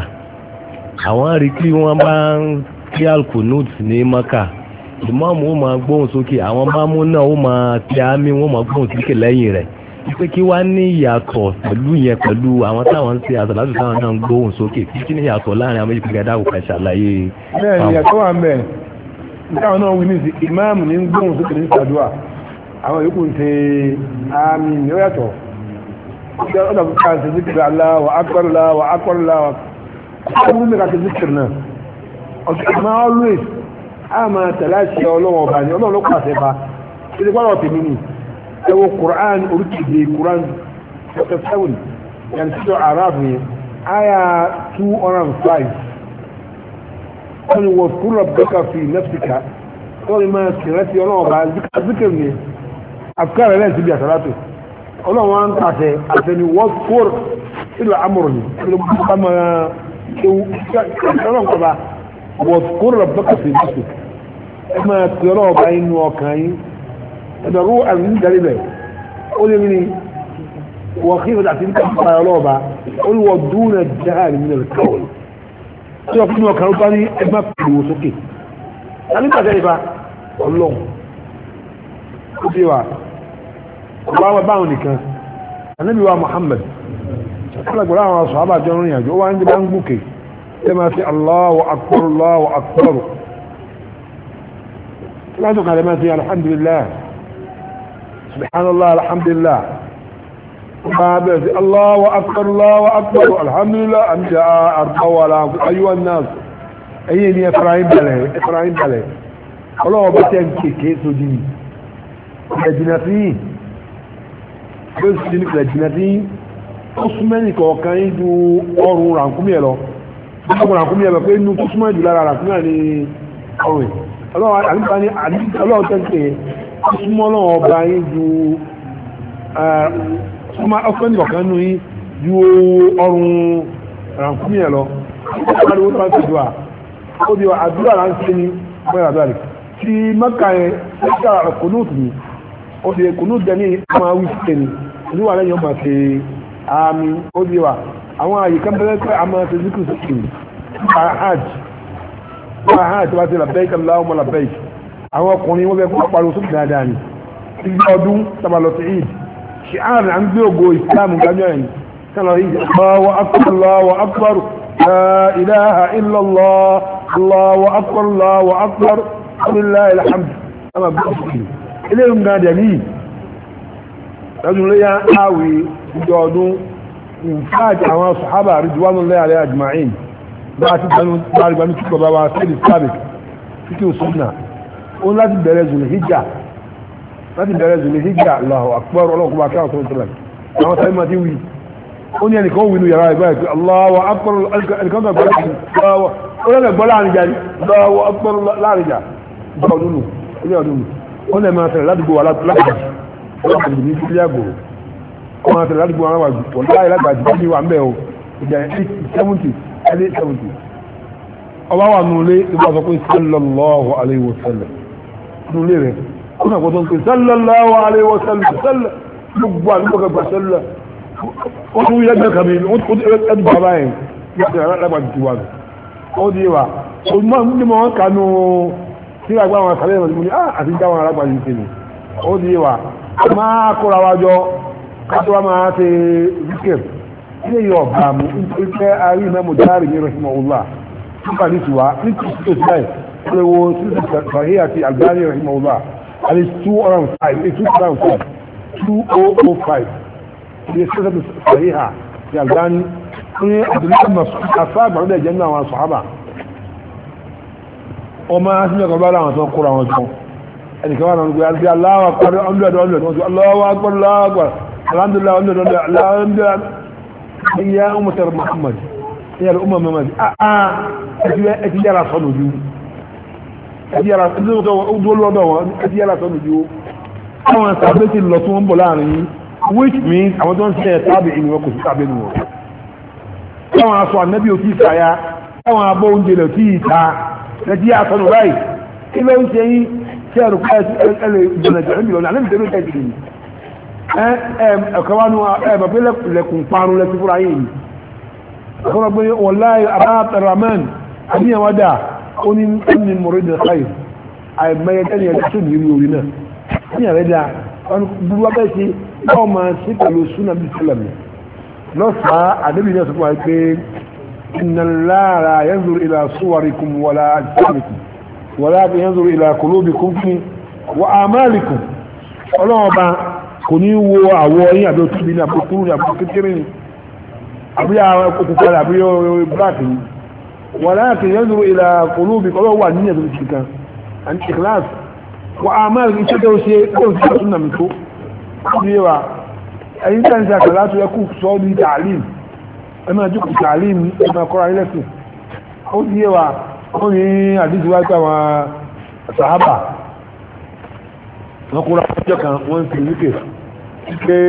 àwọn rí kí wọ́n bá ń kí alkunut ní Mọ́kà ìmáàmù ó máa gbóhùn sókè àwọn máàmù náà ó máa tẹ àmì wọ́n máa gbóhùn sókè lẹ́yìn rẹ̀ pé kí wá ní ìyàtọ̀ pẹ̀lú yẹn pẹ̀lú àwọn táwọn ń ṣe àsàlátù táwọn náà ń gbóhùn sókè kí ní ìyàtọ̀ láàrin àwọn méjì pé dáwò kan ṣàlàyé. bẹ́ẹ̀ ni ìyàtọ̀ wà ń bẹ̀ nítawọn náà wí ní sí ìmáàmù ní gbóhùn sókè ní sàdúà àwọn yòókù ń ṣe àmì ní ó yàtọ̀ ọ̀dà ká ṣe zikiri Allahu akbar Allahu akbar Allahu akbar ní ká ṣe zikiri náà ọ̀sẹ̀ always a máa tẹ̀lé àṣẹ ọlọ́wọ́ ọba ni ọlọ́wọ́ ló pàṣẹ bá ṣe gbọ́dọ̀ tèmi ni ẹwọ Quran oríkèdè Quran chapter 7 yẹn tí ó Arab ni aya 205 wọ́n ni wọ́n kúrò bẹ́kà fi nafsika wọ́n ni máa kìrẹ́ sí ọlọ́wọ́ bá zikir ni afkar rẹ̀ ti bí àtàlátò ọlọ́wọ́ wọn kàṣẹ àtẹni wọ́n kúrò ìlú amúrò ni ìlú bá máa kéwú ọlọ́wọ́ bá wọ́n kúrò bẹ́kà fi nafsika ẹ máa kìrẹ́ ọlọ́wọ́ bá inú ọkàn yín ẹ̀dọ̀rú àrùn ìdàríbẹ̀ ó lè rí wọ́n kí ìfẹ́ta àti ní kàfà ọlọ́ọ̀bá ó ní wọ́n dúnà jáàrí nínú ìkọ̀wé tí wọ́n kí ní ọkàn bá ní ẹgbà pèlú sókè alípàtẹ́ ìfà ọlọ́run ó bí wà ọba wọn báwọn nìkan Ànábì wa Muhammad alágbèrè àwọn sọ àbájọ rìn àjò ó wá ń jẹ́ bá ń gòkè ẹ máa fi Allahu akbar Allahu akbar látọ̀kà lè máa fi alhamdulillah subhanallah alhamdulillah ma bẹ̀rẹ̀ Allahu akbar alhamdulillah àmìjà àrùbáwàlá ayúwà náà ẹ̀yẹ́ ni Efraim balẹ̀ ọlọ́wọ́ bá tẹ́ kéèkéé sójú ni ìrẹ̀jìnà sí bó sì ní ìrẹ̀jìnà sí ó súnmọ́ ní kọ̀ọ̀kan yí ju ọrùn ràǹkúmí ẹ̀ lọ ọrùn ràǹkúmí ẹ̀ pé inú tó súnmọ́ jù lára ràǹkúmí ẹ̀ ní ọrùn ọlọ́wọ́ tẹ́ kéèkéé ó súnmọ́ ọlọ́wọ́ bá yí ju ọkọ̀ ní ọ̀kan nú yí ju ọrùn ràǹkúmí ẹ̀ lọ ó di àdúrà láńsí ní ọgbẹ̀rẹ̀ àdúrà rẹ̀ tí mẹ́kà ẹ̀ ṣẹ́kà kùnúùtù ní ó di kùnúùtù jẹ́ ní ọmọ wíṣẹ́ ni oníwà lẹ́yìn ọmọ ṣe àmì ó di wà àwọn àyè kan bẹ́rẹ̀ pé a máa ṣe zikú sókè hajj wá sí labbaik Allahumma labbaik àwọn ọkùnrin wọ́n bẹ kó pariwo sókè dáadáa ni ti gbé ọdún sábàlọ́ sí ìd ṣe àárín à ń gbé ògo ìsìlámù gbájọ́ ẹ̀ ní sálọ ìd Allahu akbar la ilaha illallah Allahu akbar Allahu akbar lillahi alhamd ama bi ile nga dali lọ́dún léyà àwì ìjọ ọdún ìfáàjì àwọn sàhábà ridwanullahi alayhim ajma'in bá ti gbanu tí kọ bá wá sí ìsáàbì títí òsùnà ó láti bẹ̀rẹ̀ zulhijja Allahu akbar ọlọ́kùnrin bá káwọn tó ń tẹ́lẹ̀ àwọn sáré máa ti wí ó ní ẹnìkan wí nù yàrá ìgbà ìpé Allahu akbar ẹnìkan gbà gbọ́lá láàrin jà Allahu akbar láàrin jà ọdún ó lè máa tẹ̀lẹ̀ ládùúgbò wà lágbàjì ní ilé àgbòrò ó máa tẹ̀lẹ̀ ládùúgbò wà lágbàjì pọ̀ láyé lágbàjì bí ní wà ń bẹ̀ o ìjà 70 ọba wà nulé ìbá sọ pé sallallahu alaihi wasallam nulé rẹ̀ ó nà gbọ́dọ̀ pé sallallahu alaihi wasallam gbogbo àdúgbò kẹgbà sẹ́lẹ̀ ó tún yẹ gbẹ́ kàmí ẹdù bàbá ẹ̀ yàtọ̀ lágbàjì ti wà nù ó di wà ó ní mọ̀ wọn kànú tí wà gbá wọn kàlẹ́ ìmọ̀ ní àti já wọn alágbàjì ti nì ó di wà máa kóra wájọ kátó wá máa ṣe zikir ilé yọ ọ̀gá mu nítorí pé arí mẹ́mọ̀ járe ní rahimahullah nípa ní tiwa ní tòsí báyìí ó lè wo sísè sahih àti Albani rahimahullah àti 205 ilé sísè sahih àti Albani ní àdúgbò àfáàgbà ló dẹ̀ jẹ́ nínú àwọn sàhábà ọmọ asínú ọkọ̀ bá láwọn tó kóra wọn jọ ẹnìkan wà náà gbé alẹ́ Allahu akbar Allahu akbar Allahu akbar alhamdulillah alhamdulillah ya umatar Muhammad ya al'umma Muhammad ẹti yára sọ́nà ojú ẹti yára sọ́nà ojú àwọn sàbẹ́ ti lọ tí wọ́n bọ̀ láàrin which means àwọn tó ń ṣe tàbí ìní wọn kò sí tàbí nù wọn táwọn aṣọ ànábì ò tí ìsáyá táwọn abọ́ oúnjẹ lẹ̀ tí ìta ẹti yára sọ́nà báyìí kí ló ń ṣe yí tí ẹrù pẹ́ ẹlẹ́ ìjọba ìjọba ìjọba ànábì tẹ́lẹ̀ tẹ́lẹ̀ ẹ̀kọ́ wá ní ẹ̀bà pé lẹ́kùn parun lẹ́kùn fúra yìí ọkọ̀ pé wallahi abáàtàràmán àníyànwádà ó ní ní mọ̀rẹ́dì ṣáì àìmẹ́yẹ tẹ́lẹ̀ ẹ̀dẹ́ tó nírí orí náà ní àrẹ́dà burú wá bẹ́ẹ̀ sí báwọn máa sí pẹ̀lú súnà bí sílẹ̀mù lọ́sàá àdébì náà sọ́kọ̀ wáyé pé inna Allaha yanzuru ila suwarikum wala ajsamikum wala yanzuru ila qulubikum wa a'malikum ọlọ́wọ́ bá kò ní wo àwọ̀ yín àbí òtúbi ní àbí kúrú ní àbí kékeré ní àbí àwọn òkùnkùn àbí black ní wọ́n láti yẹn zuru ìlà qulubi kọ́lọ́ wà ní ẹ̀dùn ìṣìkan àti ikhlas wọ́n a máa rí iṣẹ́ tó ṣe kó sí ọ̀tún nà mìtó ní wa ẹ̀yìn tí a ń ṣe àkàlà tó yẹ kú sọ ní tààlim ẹ máa jókòó tààlim ẹ máa kọ́ra ilẹ̀ sí ó ní wa ó ní àdíjú wájú àwọn sàhábà wọ́n kóra ọjọ́ kan wọ́n fi wíkẹ̀ pé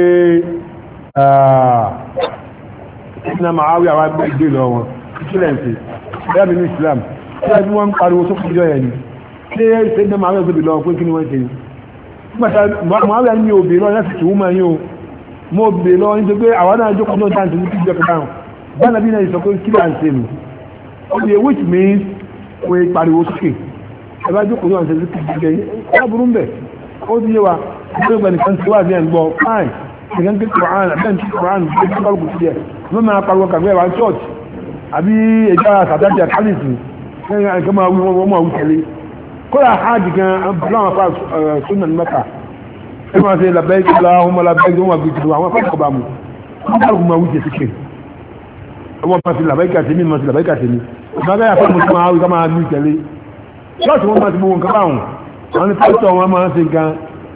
ìsinà Muawi àwọn agbègbè lọ wọn ìsìlẹ̀ǹsì bẹ́ẹ̀bì ní Islam tí a bí wọ́n ń pariwo tó kújọ ẹ̀ ni tí ìsinà Muawi ọgbẹ̀bì lọ pé kí ni wọ́n ṣe nígbàtà Muawi ní òbí lọ láti tìwú máa yíò mọ́ òbí lọ ní pé àwọn náà jókòó náà dáǹtì ní kíjọ kan bánà bí náà sọ pé kí là ń ṣe nù òbí which means wọ́n pariwo sókè ẹ bá jókòó náà ṣe sí kíjọ yẹn ó ti yé wa gbogbo nìkan tí wà ní ẹ̀gbọ́ fine nìkan kí Quran abẹ́ ní Quran bí i kọ́lùkù sí ẹ̀ ló máa pariwo kàgbé wa church àbí ẹjọ́ àtàdájì àkálìsì lẹ́yìn àìkọ́ máa wí wọ́n máa wí tẹ̀lé kódà hajj gan láwọn afá sunna ní Mẹ́kà ẹ máa ṣe labẹ́ẹ̀kì láhùnmọ́ labẹ́ẹ̀kì wọn gbé jùlọ àwọn afẹ́kọ̀ọ́ bá mu wọn bá gbọmọ wíjẹ sí kéde wọn máa fi labẹ́ẹ̀kì àtẹ̀mí máa fi labẹ́ẹ̀kì àtẹ̀mí ìgbàgbé àfẹ́ mo ti máa wí ká máa ní ìtẹ̀lé ṣọ́ọ̀ṣì wọn máa ti gbogbo nǹkan báwọn wọn ní pásítọ̀ wọn máa ń ṣe nǹkan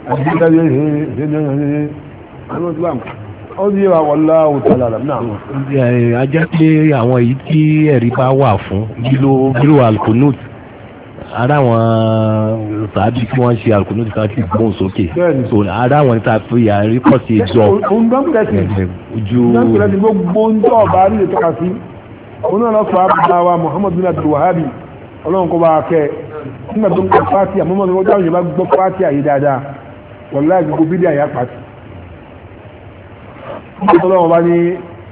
ó di wàlá òtàlà náà. ajá pé àwọn èyí tí ẹ̀rí bá wà fún bílò alkunut ara wọn sàábì tí wọ́n ṣe alkunut ká ti gbóhùn sókè so ara wọn ta fi àrí pọ̀ sí ìjọ ojú gbogbo ń tọ́ ọ̀bá rí ètò kàfí oní ọlọ́pàá àbúrò wa Muhammadu bin Abdul Wahabi ọlọ́run kọ́ bá a kẹ́ nígbà tó ń kọ́ fáti àmọ́mọ́ ni wọ́n dáhùn yẹn bá gbọ́ fáti àyè dáadáa wọ̀lá gbogbo bídí àyà pàtì ọlọ́run bá ní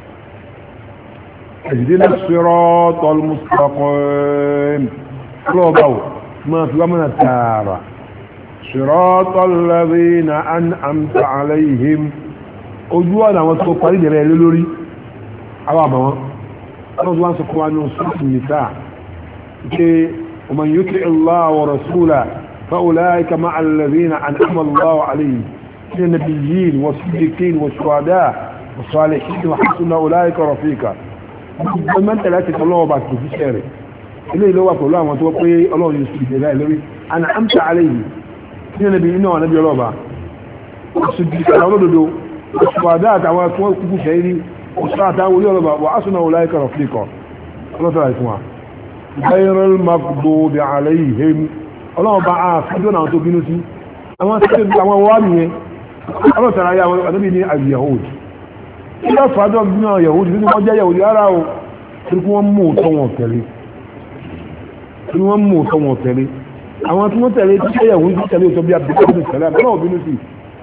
اهدنا الصراط المستقيم قلوبوا ما في ومن التارة صراط الذين أنعمت عليهم أجوانا وتقول لي لوري أوامه أجوانا سكوانو سورة النساء ومن يطع الله ورسوله فأولئك مع الذين أنعم الله عليهم من النبيين والصديقين والشهداء والصالحين وحسن أولئك رفيقا من ثلاثة الله بعد في الشارع إليه لو أقول الله وتوقي الله يسجد لا إليه أنا أمت عليه من النبيين ونبي الله بعد والصديقين أولده والشهداء وتوقف شهيري والصلاة أولي الله وحسن أولئك رفيقا الله تعالى يسمع غير المغضوب عليهم الله بعد فدونا وتوبينوسي أما سيد أما وامي الله تعالى يا النبي اليهود إذا فادوا بنا يهود بنا ما جاء يهود يراو تلقوا موتوا تلي تلقوا موتوا تلي أما تلقوا تلي تلي يهود تلي وتبي عبد السلام الله بينوسي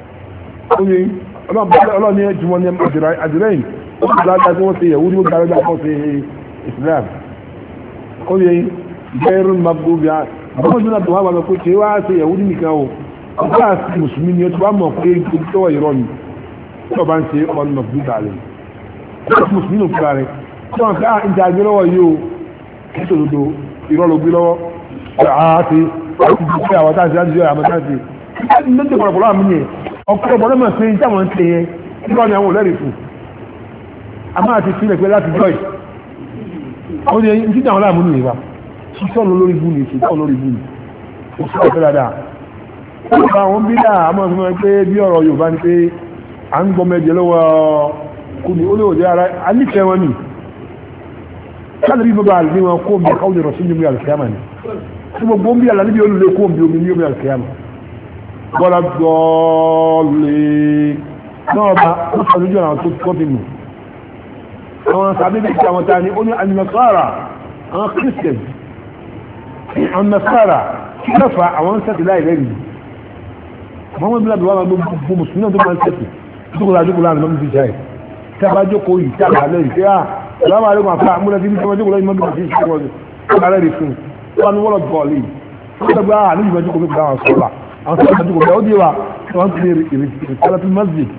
الله نيجي جمانة أجرين لا تقول في يهود ولا تقول في إسلام oye gẹ́rù magbobi àwọn ìjọba tó wà wà pé kí wá sí ẹ̀wúdí nìkan o ọjọ́ àti mùsùlùmí ni ó ti wá mọ̀ pé tó wà ìrọ̀ ni tó bá ń ṣe ọmọ magbobi tààlẹ̀ ọjọ́ mùsùlùmí ló fúra rẹ̀ tó wà ń fẹ́ ìjà àgbẹ̀ lọ́wọ́ yìí o kí tó dodo ìrọ̀ ló gbé lọ́wọ́ àti pé àwọn táàsì láti jọ àmọ́ táàsì lóde pọ̀lọpọ̀lọ àmì yẹn ọkọ̀ ọ̀bọ̀n náà pé tí àwọn ń tẹ̀ yẹn nígbà ni àwọn olẹ́rìí fún àmọ́ àti sílẹ̀ pé láti jọ́ ì ó ní ẹyìn títà wọn láàmú nìyẹn wa ṣíṣọ́ lórí ibú ni ṣíṣọ́ lórí ibú ni ó sọ ọ̀fẹ́ dáadáa ó bá àwọn bí dáa àmọ́ ìfún wọn pé bí ọ̀rọ̀ Yorùbá ni pé à ń gbọ́ mẹ́jẹ lọ́wọ́ kú ni ó lè òde ara a nífẹ̀ẹ́ wọn ni káàdì bí bàbá àlùmí wọn kó omi káwọn ìrọ̀sí ní omi àlùkìyàmà ni tí gbogbo ń bí àlà níbi olùlé kó omi ní omi àlùkìyàmà bọ́lá gbọ́ọ̀lẹ̀ náà bá ó sọ lójú àwọn tó kọ́ bínú àwọn sàbí bí àwọn ta ni ó ní alìmọ̀sára àwọn christian àwọn nasara kí lọ́fà àwọn sẹ́tì láì lẹ́yìn àwọn bí lábíwá gbogbo mùsùlùmí náà tó máa ń sẹ́tì dúkùlá dúkùlá àmì lọ́mùsí jẹ́ tí a bá jókòó yìí tí a bá lẹ́yìn tí a lábàá lẹ́gbọ̀n àfá múlẹ̀ tí wọ́n jókòó lẹ́yìn mọ́gbọ̀n sí ìṣẹ́ wọn alẹ́ rí fún wọn ni wọ́n lọ bọ̀ lè wọ́n tẹ́gbẹ́ àà ní ìgbà jókòó mẹ́gbà àwọn sọ́lá àwọn sọ́lá jókòó bẹ́ẹ̀ ó dé wa wọ́n ti ní risalatul masjid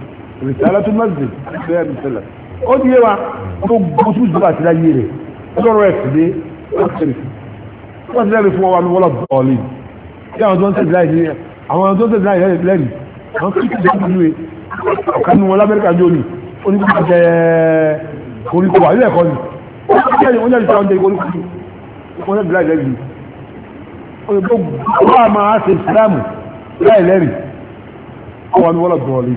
ó di yé wa tó gbóṣù ìjọba àti láyé rẹ̀ ọlọ́rọ̀ ẹ̀ sílé ọ̀sẹ̀rẹ̀ wọ́n ti lẹ́rìí fún ọwọ́ ní wọ́lọ̀ bọ̀ọ̀lì tí àwọn tó ń tẹ̀lé láì àwọn tó ń tẹ̀lé láì lẹ́rìí àwọn tó ń tẹ̀lé láì lẹ́rìí ọ̀kan ní wọn lábẹ́ríkà jọ ní oníkùnkùn jẹ́ koríko wà nílẹ̀ kọ́ ni wọ́n jáde sáwọn jẹ́ koríko wọ́n tẹ̀lé láì lẹ́rìí wọ́n á máa ṣe ìsìlámù láì lẹ́rìí ọwọ́ ní wọ́lọ̀ bọ̀ọ̀lì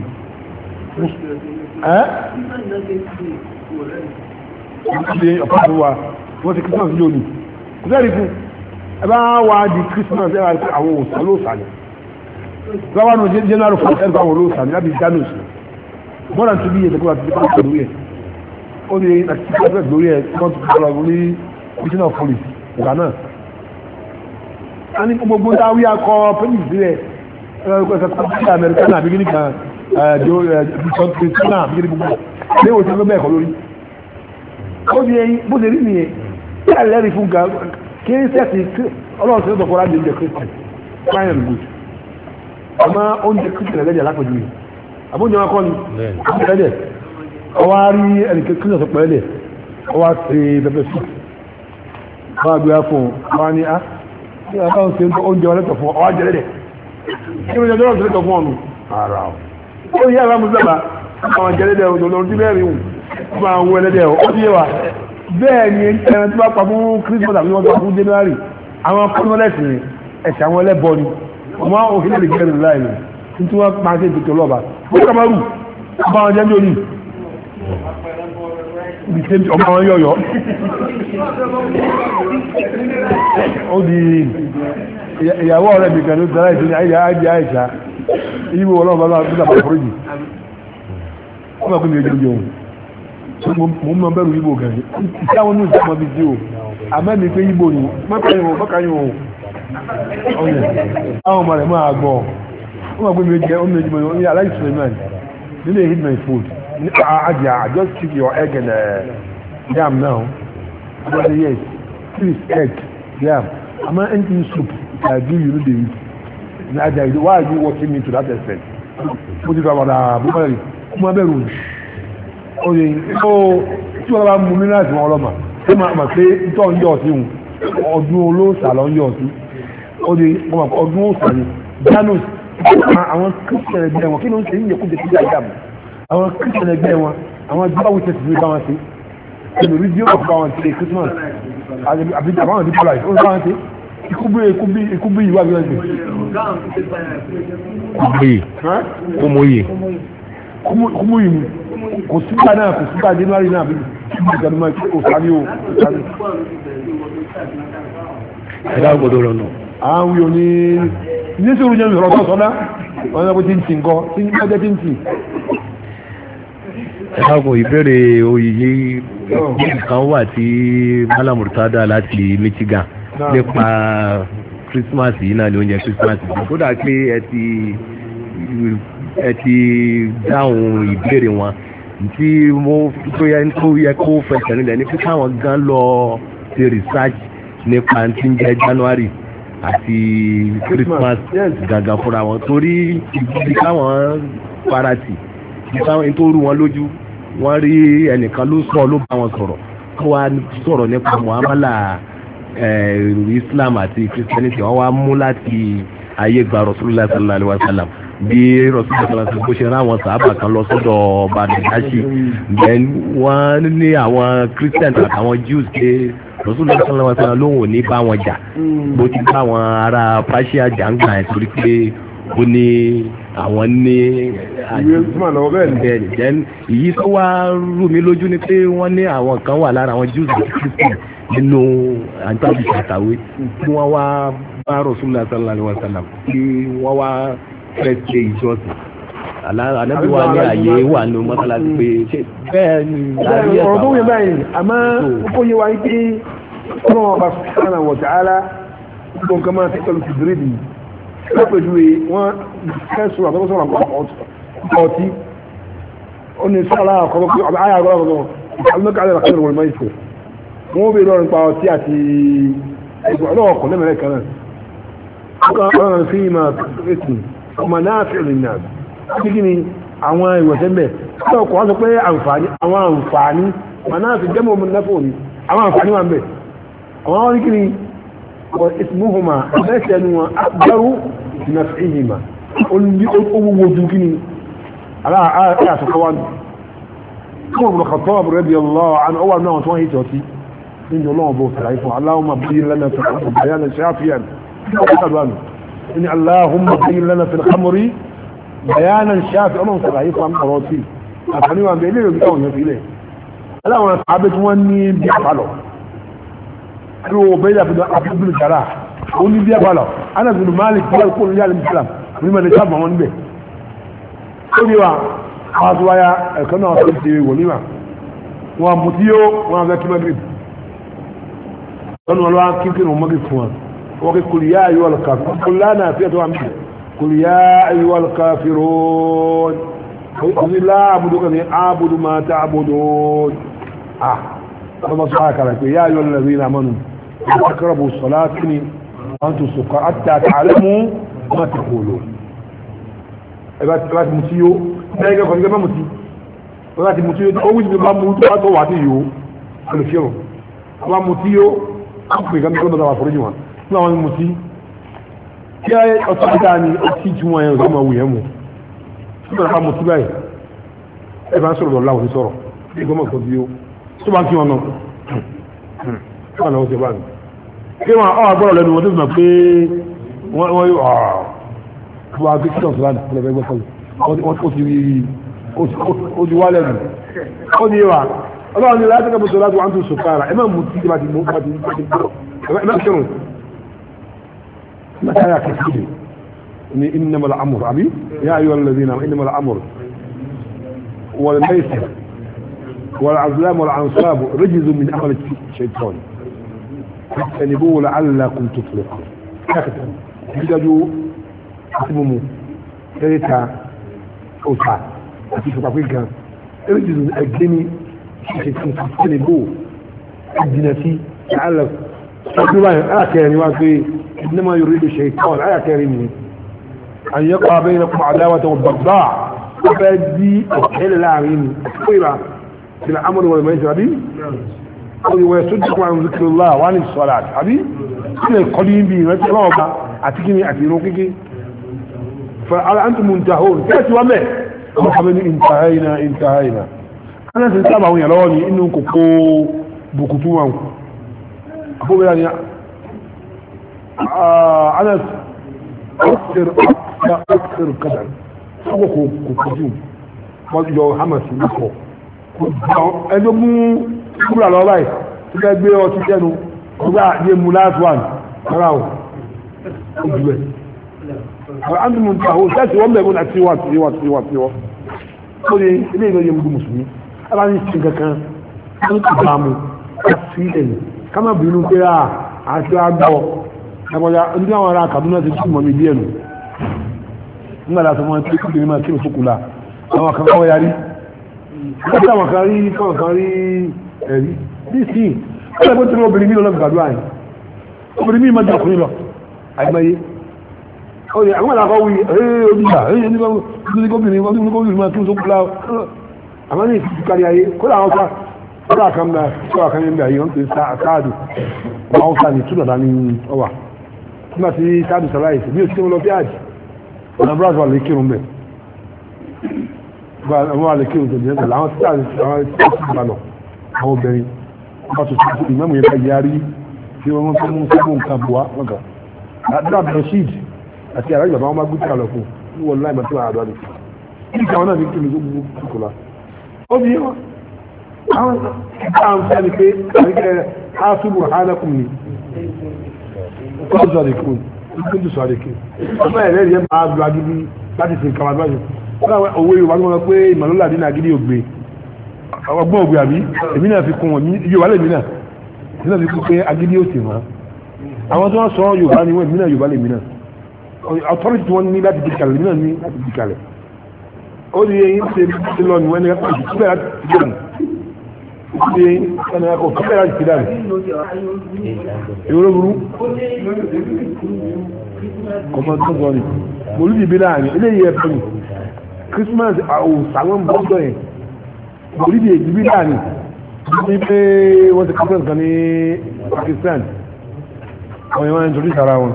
ọ̀pọ̀lọpọ̀ wa wọ́n ti Christmas lónìí kò sẹ́rí fún ẹbá wà di Christmas ẹwà àwọn òsàn olóòsàlẹ̀ lọ́wọ́ ní January 1st ẹgbà àwọn olóòsàlẹ̀ láti Janus more than 2 years ago àti dípá lórí ẹ̀ ó ní àti dípá lórí ẹ̀ wọ́n ti kọ́ lórí commissioner of police ìgbà náà a ní gbogbo dáwí akọ police sílẹ̀ ẹgbẹ́ ẹ̀sẹ̀ American àbí gíní kan náà bí gbogbo léwò tí ó bẹ́ẹ̀ kọ́ lórí ó di ẹyin bó ṣe rí nìyẹn tí a lẹ́rìí fún ga kí ń sẹ́ẹ̀sì ọlọ́run tí ó tọ́kọ́ láti oúnjẹ christian fine and good ọmọ oúnjẹ christian ẹlẹ́dẹ̀ alápẹ̀jú yìí àbóúnjẹ wọn kọ́ ni ẹlẹ́dẹ̀ ọwá rí ẹnìkan christian sọ pẹ̀lẹ́dẹ̀ ọwá ṣe pẹpẹ soup wọ́n gbé fún wọn ni a ní àbáwọn ṣe oúnjẹ wọn lẹ́tọ̀ fún ọwá jẹ́lẹ́dẹ̀ kí ló jẹ́ ọjọ́ lẹ́tọ̀ fún ọ̀nù ara ó yẹ àwọn mùsùlùmá àwọn jẹ́lẹ́dẹ̀ òdòdó tí bẹ́ẹ̀ rí wù fún àwọn ẹlẹ́dẹ̀ ó ti yé wa bẹ́ẹ̀ ni ẹran tí wọ́n pa fún Christmas àbí wọ́n pa fún January àwọn kọ́nọ́lẹ́sì ni ẹ̀sẹ̀ àwọn ẹlẹ́bọ ni ọmọ òfin lè gẹ́rù láì lọ tí wọ́n pa sí ìpìtì ọlọ́ba ó kàmárù ọba àwọn jẹ́ lórí ọba àwọn yọ̀yọ̀ ó di ìyàwó ọ̀rẹ́ mi kan ló dára ìsinmi àìsà ìwò ọlọ́ba bá bí dàbà fúrújì ó máa kún mi ojú ohun mo mọ bẹ̀rù Ìgbò gan iṣẹ́ àwọn ní ìjọba bí jí o àmẹ́mi pé Ìgbò ni mọ́kànyìn o àwọn ọmọ rẹ̀ máa gbọ́ ó máa gbé mi jẹ́ omi ojúmọ̀ ní aláìsàn náà nílé hit my food ní àjà just keep your egg and yam now I say yes please egg yam ama anything soup I do you no dey eat ní àjà ìdí why are you watching me to that extent mo ti fà wàdà búkọ́lẹ̀ mo máa bẹ̀rù oye ó tí wọ́n bá mú mi láti wọn ọlọ́mà tí ma mọ̀ pé tọ́ ń yọ̀ sí wọn ọdún olóòsà lọ ń yọ̀ sí oye ọdún òsà ni janus àwọn kírísítẹ̀nì ẹgbẹ́ wọn kí ló ń ṣe yíyẹ kó jẹ kíjà ìjà mọ̀ àwọn kírísítẹ̀nì ẹgbẹ́ wọn àwọn jíbáwò tẹ̀sí ní bá wọn ṣe ẹnu rí díò bá wọn ṣe Christmas àbí àbáwọn dípò láì ó bá wọn ṣe ikú bí ìwà bí wọn ṣe. kúmóyì ni kò sígbà náà kò sígbà January náà bí ìgbàlùmọ̀ òsàní o ẹ̀dá gbọdọ̀ rọ̀nà àwọn yóò ní sórí jẹ́ ìrọ̀ tó sọ́dá wọ́n náà bó ti ń tì nǹkan tí ń jẹ́ tí ń tì ẹ̀dá kò ìbéèrè oyè kan wà tí Malam Murtada láti Michigan nípa Christmas yìí náà ní oúnjẹ Christmas yìí kódà pé ẹ ti dáhùn ìbéèrè wọn tí tó yẹ kó fẹsẹ̀ nílẹ̀ ní pé káwọn gan lọ ṣe research nípa tí ń jẹ́ January àti Christmas gàgà fúnra wọn torí ibi káwọn farati ìtàwọn tó rú wọn lójú wọ́n rí ẹnìkan ló bá wọn sọ̀rọ̀ kó wá sọ̀rọ̀ nípa muamala Islam àti Christianity wọ́n wá mú láti ayé gba Rasulullah sallallahu alaihi wasallam bí Rasulullah sallallahu alaihi wasallam bó ṣe rán àwọn sàábà kan lọ sọ́dọ̀ ọba Najashi then wọ́n ní àwọn Christians àtàwọn Jews pé Rasulullah sallallahu alaihi wasallam lóhùn ní bá wọn jà bó ti bá àwọn ará Persia jà ń gbà ẹ̀ torí pé ó ní àwọn ní bẹ́ẹ̀ni then èyí tó wá rú mi lójú ni pé wọ́n ní àwọn kan wà lára àwọn Jews àti Christians nínú àǹtàbí ṣàtàwé tí wọ́n wá bá Rasulullah sallallahu alaihi wasallam tí wọ́n wá fẹ́ ṣe ìjọsìn ànábì wa ní àyè wà ní mọ́sálásí pé ṣe bẹ́ẹ̀ ni àrí ẹ̀fà ọ̀rọ̀ tó yẹ báyìí àmọ́ ó yẹ wáyé pé ọlọ́wọ́ bá subhanahu wa ta'ala gbogbo nǹkan máa tẹ́tọ̀lù sí dìrídì lápẹ̀júwe wọ́n kẹ́sùn àtọ́kọ́sọ̀rọ̀ ọtí ó ní sọ́ọ̀lá àkọ́kọ́ pé àyà àkọ́kọ́ ìfàlùmọ́kàlẹ̀ àkọ́kọ́ wọ̀n máa ìfẹ́ wọ́n bèèrè lọ́rin pa ọtí àti ẹgbẹ̀ ọlọ́ọ̀kọ̀ lẹ́mẹ̀rẹ̀ kan náà ọkàn fi máa fẹ́sùn ọmọ náà fi rìn náà tí kí ni àwọn ìwọ̀sẹ́mẹ̀ ọkọ̀ wọ́n sọ pé àwọn àǹfààní ma náà fi jẹ́mọ̀ ọmọ náà fòní àwọn àǹfààní wà ń bẹ̀ àwọn wọ́n kí ni ismuhuma ẹ̀ẹ́sẹ̀nu wọn akbaru naf'ihima owó ju kí ni aláàtọ̀kọ́wà Umar ibn Khattab radiyallahu anhu ọwà náà tó wọ́n yìí tọ́tí nínú ọlọ́wọ́ bó fẹ̀rẹ̀ fún Allahumma bayyin lana fil khamri bayanan shafiyan ní Allahumma bayyin lana fil khamri bayanan shafiyan ọlọ́wọ́ fẹ̀rẹ̀ yìí fún ọ̀rọ̀ tí àfàní wa bẹ̀ẹ́ lérò gbígbà òyìn sílẹ̀ aláwọn àbẹ́ tí wọ́n ní bí àpàlọ̀ ẹ̀rọ bẹ́ẹ̀ àbúgbìnrin jara ó ní bí àpàlọ̀ Anas bin Malik bí alkó ní yàrá Islam ní mẹ́rin sábà wọn níbẹ̀ ó bí wa àwọn tó wáyá ẹ̀kọ́ náà tó ti wòlímà wọn mú tí yóò wọn fẹ́ kí Maghrib lọ́nà wọn kíkì ní Maghrib fún wọn wọ́n kí kul ya ayyuhal kafirun kul lánà àfíà tó wà mí kul ya ayyuhal kafirun قل لا أعبد أني أعبد ما تعبدون الله سبحانه وتعالى يا أيها الذين آمنوا لا تقربوا الصلاة وأنتم سكارى حتى تعلموا ما تقولون ẹgbẹ́ mutí yóò ẹgbẹ́ kan gẹ́gẹ́ mutí ẹgbẹ́ mutí yóò ó wíjì bá mú tó wá tó wà tí yóò alùfíọ́ ọba mutí yóò ápùpù ìgbàmí kọ́lọ́ bàtà wà fọ́rọ́jì wọn ní àwọn mutí kí ọtí dáa ni ọtí tí wọ́n yẹn ọ̀gá máa wù yẹn mú nígbà tá a mọ̀ sí báyìí ẹ bá ń sọ̀rọ̀ lọ́la òní sọ̀rọ̀ bí gbọ́mọ̀ kan bí ó tó bá ń kí wọn náà wà náà ó ṣe báyìí kí wọn ọ agbọ́rọ̀ lẹ́nu wọn tó fi mọ̀ pé wọ́n yóò wọ́n á gbé kíkọ̀ sọ́lá lẹ́gbẹ́ gbọ́ sọ́lá ó ti wá lẹ́nu ó ní wa ọlọ́run ní láti kẹ́kọ̀ọ́ sọ́lá tó wà ń tún sọ̀kára ẹ má mú tí bá ti mú bá ti ẹ má kírun ما كان كثير إنما الأمر أبي يا أيها الذين إنما الأمر والميسر والعزلام والعنصاب رجز من عمل الشيطان فاجتنبوه لعلكم تفلحون هكذا يجدوا اسمه ثلاثة أو ساعة أتيك تقولك رجز أجني الشيطان فاجتنبوه الجنسي لعلكم تفلحون إنما يريد الشيطان آية كريمة أن يقع بينكم عداوة والبغضاء فدي الحيل اللاعبين كثيرة في الأمر والميسر أبي ويصدكم عن ذكر الله وعن الصلاة أبي كل القديم بي ما تلوك أتكني أتيروكي فعلى أنتم منتهون كاتوا أمه وحمد انتهينا أنا سنتابعون يلوني إنهم كفو بكتوهم أقول يعني أنا أكثر قدر أقول كفجون وجو حمس لكو ẹjọ́ mú kúrò lọ báyìí tí bẹ́ gbé ọtí tẹ́nu ọgbà yé mú last one ara ọ̀ ojú ẹ̀ ọ̀rọ̀ mú tàwọn tẹ́sí wọ́n bẹ̀rún àti wà ó ní ilé ìlú yẹ mú mùsùlùmí ara ní ṣe kankan wọ́n ti bá mú sí ẹ̀yìn ká má bínú pé àti àgbọ̀ ẹgbọ́dá ní àwọn ará Kaduna ti tún mọ̀ mi díẹ̀ nù nígbà láti mọ́ tí kúrò ní máa kí o sókùlá àwọn kan kọ́ yarí wọ́n tí àwọn kan rí ẹ̀rí bí sí ọ̀rẹ́ bó tí ó obìnrin mílò lọ́gbà gbàdúrà yìí obìnrin mílò máa jẹ́ ọkùnrin lọ àìmọye ọ̀rẹ́ àwọn àlàkọ́ wí ẹ̀ẹ́ onígbà ẹ̀ẹ́ onígbà máa kí o sókùlá àmọ́ ní ìfìsí kárí ayé kó làwọn kọ́lá kan bá kọ́lá kan yẹn bí ayé wọ́n ti sáàdù wọ́n sáà ní túnọ̀dá ní ọwà nígbà tí sáàdù sàláìsì bí o ti lọ bí àjì ọ̀nà brazil wà lè kírun bẹ̀ àwọn wà lè kírun tó jẹ́ àwọn tí sáàdù ìbànà àwọn obìnrin wọ́n bá tó sí ìmọ̀mù yẹn bá yarí tí wọ́n fẹ́ mú sábò nǹkan buwa lọ́gà àdúrà brashid àti àrà ìjọba wọn bá gbé kàlọ̀ fún wọn láì bá tí wọ́n àdúrà ní kí àwọn náà ní kírun tó gbogbo kùkùlà ó bí wọn àwọn ìgbàmù fẹ́ ni pé àríkẹ́ áṣùgbò hánàkùn ni ọjọ́ àdìkún ìpínlẹ̀ sọ̀rọ̀kẹ́ ọmọ ẹ̀rẹ́ rí máa lọ agidi láti fi kàwà báyìí wọ́n owó Yorùbá tó wọ́n pé ìmọ̀lọ́lá dínà agidi ògbé ọgbọ́n ògbé àbí èmi náà fi kún wọn Yorùbá lèmi náà fi kún pé agidi ó sì wọ́n àwọn tó wọ́n sọ Yorùbá ni wọ́n èmi náà Yorùbá lèmi náà authority tí wọ́n ní láti dìkalẹ̀ èmi náà ní láti dìkalẹ̀ ó ní eyín ṣe lọ ní wọ́n ní ṣe ẹni ẹkọ kọ́kẹ́ láti fi dáre ìwòrò burú kọmọ tó sọ ní mòlúdì bí láàrin eléyìí ẹ̀fẹ́ ni Christmas àwọn bọ́ọ̀dọ̀ yẹn mòlúdì èjì bí láàrin ní pé wọ́n ti Christmas kan ní Pakistan wọ́n yẹn wọ́n ń torí sára wọn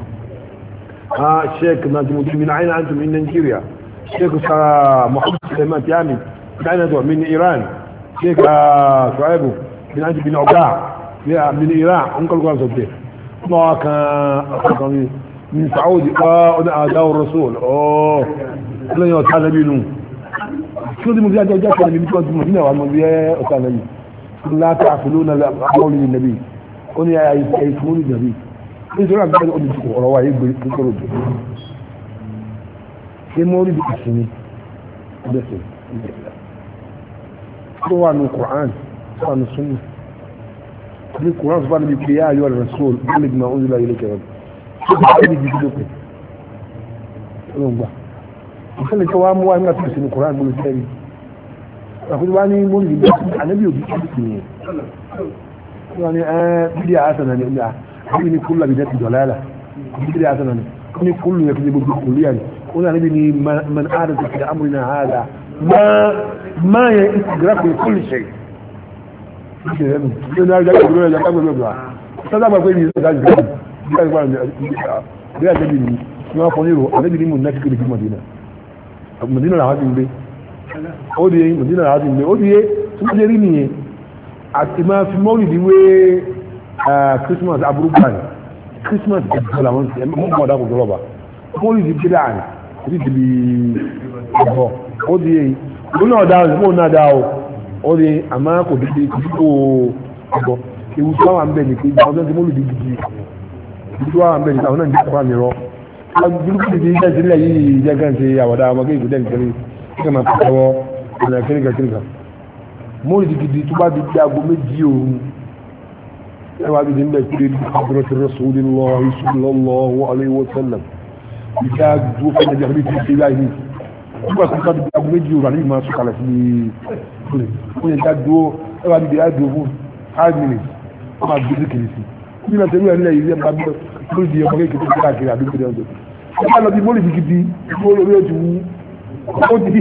sheik najimuddin min aina antum min Nigeria sheik Muhammad Suleiman Tiami min Iran شيخ شعيب بن عبد بن عباع من إيران انقل قرآن صدق ما كان من سعودي أداء الرسول لن يوتعنا بينه شو دي مزيادة جاءت النبي بيتوان في المدينة والمزيادة أتعنا بي لا تعفلون قول النبي قل يا يسمون النبي إذا رأى بقى يقول لكم رواه يقول شيء مولد السنين بس tó wà ní Qur'an tó wà ní Sunnah ní Qur'an tó bá níbi pé yá ayọ́ Rasul alìgbìmọ̀ ma oúnjẹ ilé kẹrẹ tó bá níbi jíjí lókè ọlọ́gbà ìfẹ́lẹ̀ tó wá mú wá nígbà tó sì ní Qur'an mú lè rí àkójọ wá ní mọ́lì ìgbà ànábì òbí tó sì ní wọ́n ní bídí àásánà ní ọjà àbí ní kúlù àbí dẹ́tì dọ̀láyàlá bídí àásánà ní kúlù yẹ kí gbogbo kúlù yà ní wọ́n ní ànábì ní man áàdà tó fi amúrinà àádà ما يستدرك كل شيء Mọ̀dínà làwọn ti ń gbé ó di Mọ̀dínà làwọn ti ń gbé ó di yé tó ń lérí nìyẹn àti máa fi mọ́lìdì wé Christmas aburú báyìí Christmas ẹ̀dọ́ làwọn ti mọ́ mọ́ ọ̀dà kò tó rọ̀bà mọ́lìdì bí dáa ní orí ti bí ọ̀bọ̀ ó di yé ó náà dáa ó náà dáa ó di àmọ́ kò dídí kò dídí ọ̀bọ̀ ewu tí wọ́n bẹ̀ ní pé àwọn tó ń ti mọ́lìdì gidi ewu tí wọ́n bẹ̀ ní àwọn náà ń dẹ́kọ̀ọ́ àmì rọ burúkú ti di ilé ìsílẹ̀ yìí jẹ́ kan ṣe àwọ̀dá ọmọ kéèkó dẹ́n kiri kí kàn máa fi ṣẹwọ́ ọ̀nà kíríkà mọ́lìdì gidi tó bá di aago méjì òru ẹwà gidi ńbẹ kiri ní hadrati rasulillahi sallallahu alaihi wa sallam ìjà dúró fún ẹjẹ àbí ti ṣe láì ní nígbà tó bá di aago méjì òru àníbi máa sọ̀kalẹ̀ sí ní ó yẹ ká dúró ẹwà gidi á dúró fún 5 minutes ó máa gbé kiri sí bí wọ́n ti rí ẹ̀rílẹ̀ yìí ẹ̀ka bí mọ́lìdì ọmọ kéèké tó káàkiri àdúgbò dẹ́ ọ̀dọ̀ ẹ̀ka lọ bí mọ́lìdì gidi olórí ojú ó di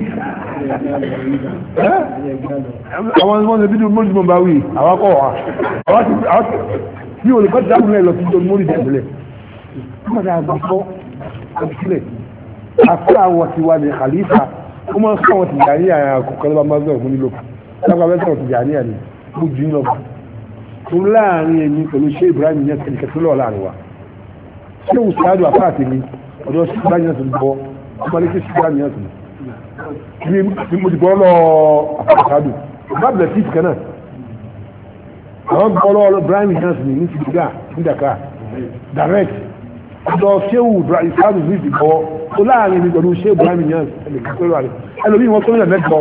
àwọn ọmọ ẹbí tó mọ́lìdì mọ́ bá wí àwọn akọ̀ wà àwọn tí bí olùkọ́ ti dáhùn lẹ́yìn lọ sí ọdún mọ́lìdì ẹ̀bùlẹ̀ nígbà tí a gbà fọ́ àbísílẹ̀ àfẹ́ àwọn ti wà ní khalifa ó máa ń sọ àwọn tìjàní àkọ́kọ́ lọ́ba máa ń sọ̀rọ̀ fún nílò lápá bẹ́ẹ̀ sọ̀rọ̀ tìjàní àní mo jù ú lọ tó láàrin ẹni pẹ̀lú ṣé Ibrahim yẹn kẹ̀kẹ́ tó lọ́ọ̀ láàrin wa ṣé òṣèlú àpáàtì mi ọ̀dọ́ sí Ibrahim yẹn tó ń bọ́ ọmọ alẹ́ sí Ibrahim yẹn tó ní mo ti bọ́ lọ àpáàtì bá bẹ̀rẹ̀ sí ìtìkẹ́ náà àwọn bọ́ lọ Ibrahim yẹn tó ní ti gbà ní Dakar direct ọ̀dọ́ ṣéwù Ibrahim ní ìdìbọ́ tó láàrin ẹni pẹ̀lú ṣé Ibrahim yẹn kẹ̀kẹ́ tó lọ́ọ̀ ẹlòmíì wọn tó ń yàn mẹ́jọ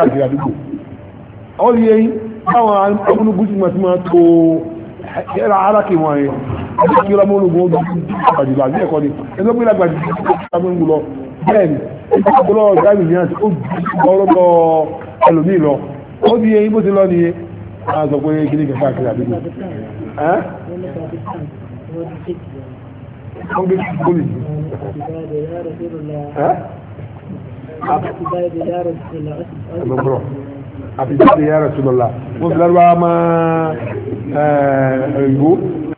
báwọn amúnugúsí máa ti máa tó ẹ̀rọ arákè wọn yẹn ọdún kí ọlọ́mọ ológun ọdún àgbàjìlá ní ẹ̀kọ́ ni ẹgbẹ́ pé lágbàjì agbẹ́ngbò lọ bẹ́ẹ̀ ni ẹgbẹ́ ọgbọ́lọ́ gáàmì ní àti ó ju ọlọ́gbọ́ ẹlòmíì lọ ó di eyín bó ti lọ nìyẹn a sọ pé kí ní kẹfà kiri àdúgbò wọ́n gbé kí bólì ẹgbẹ́ àfi jáde ya Rasulullah wọ́n fi lárúbá máa ẹ̀rìngbó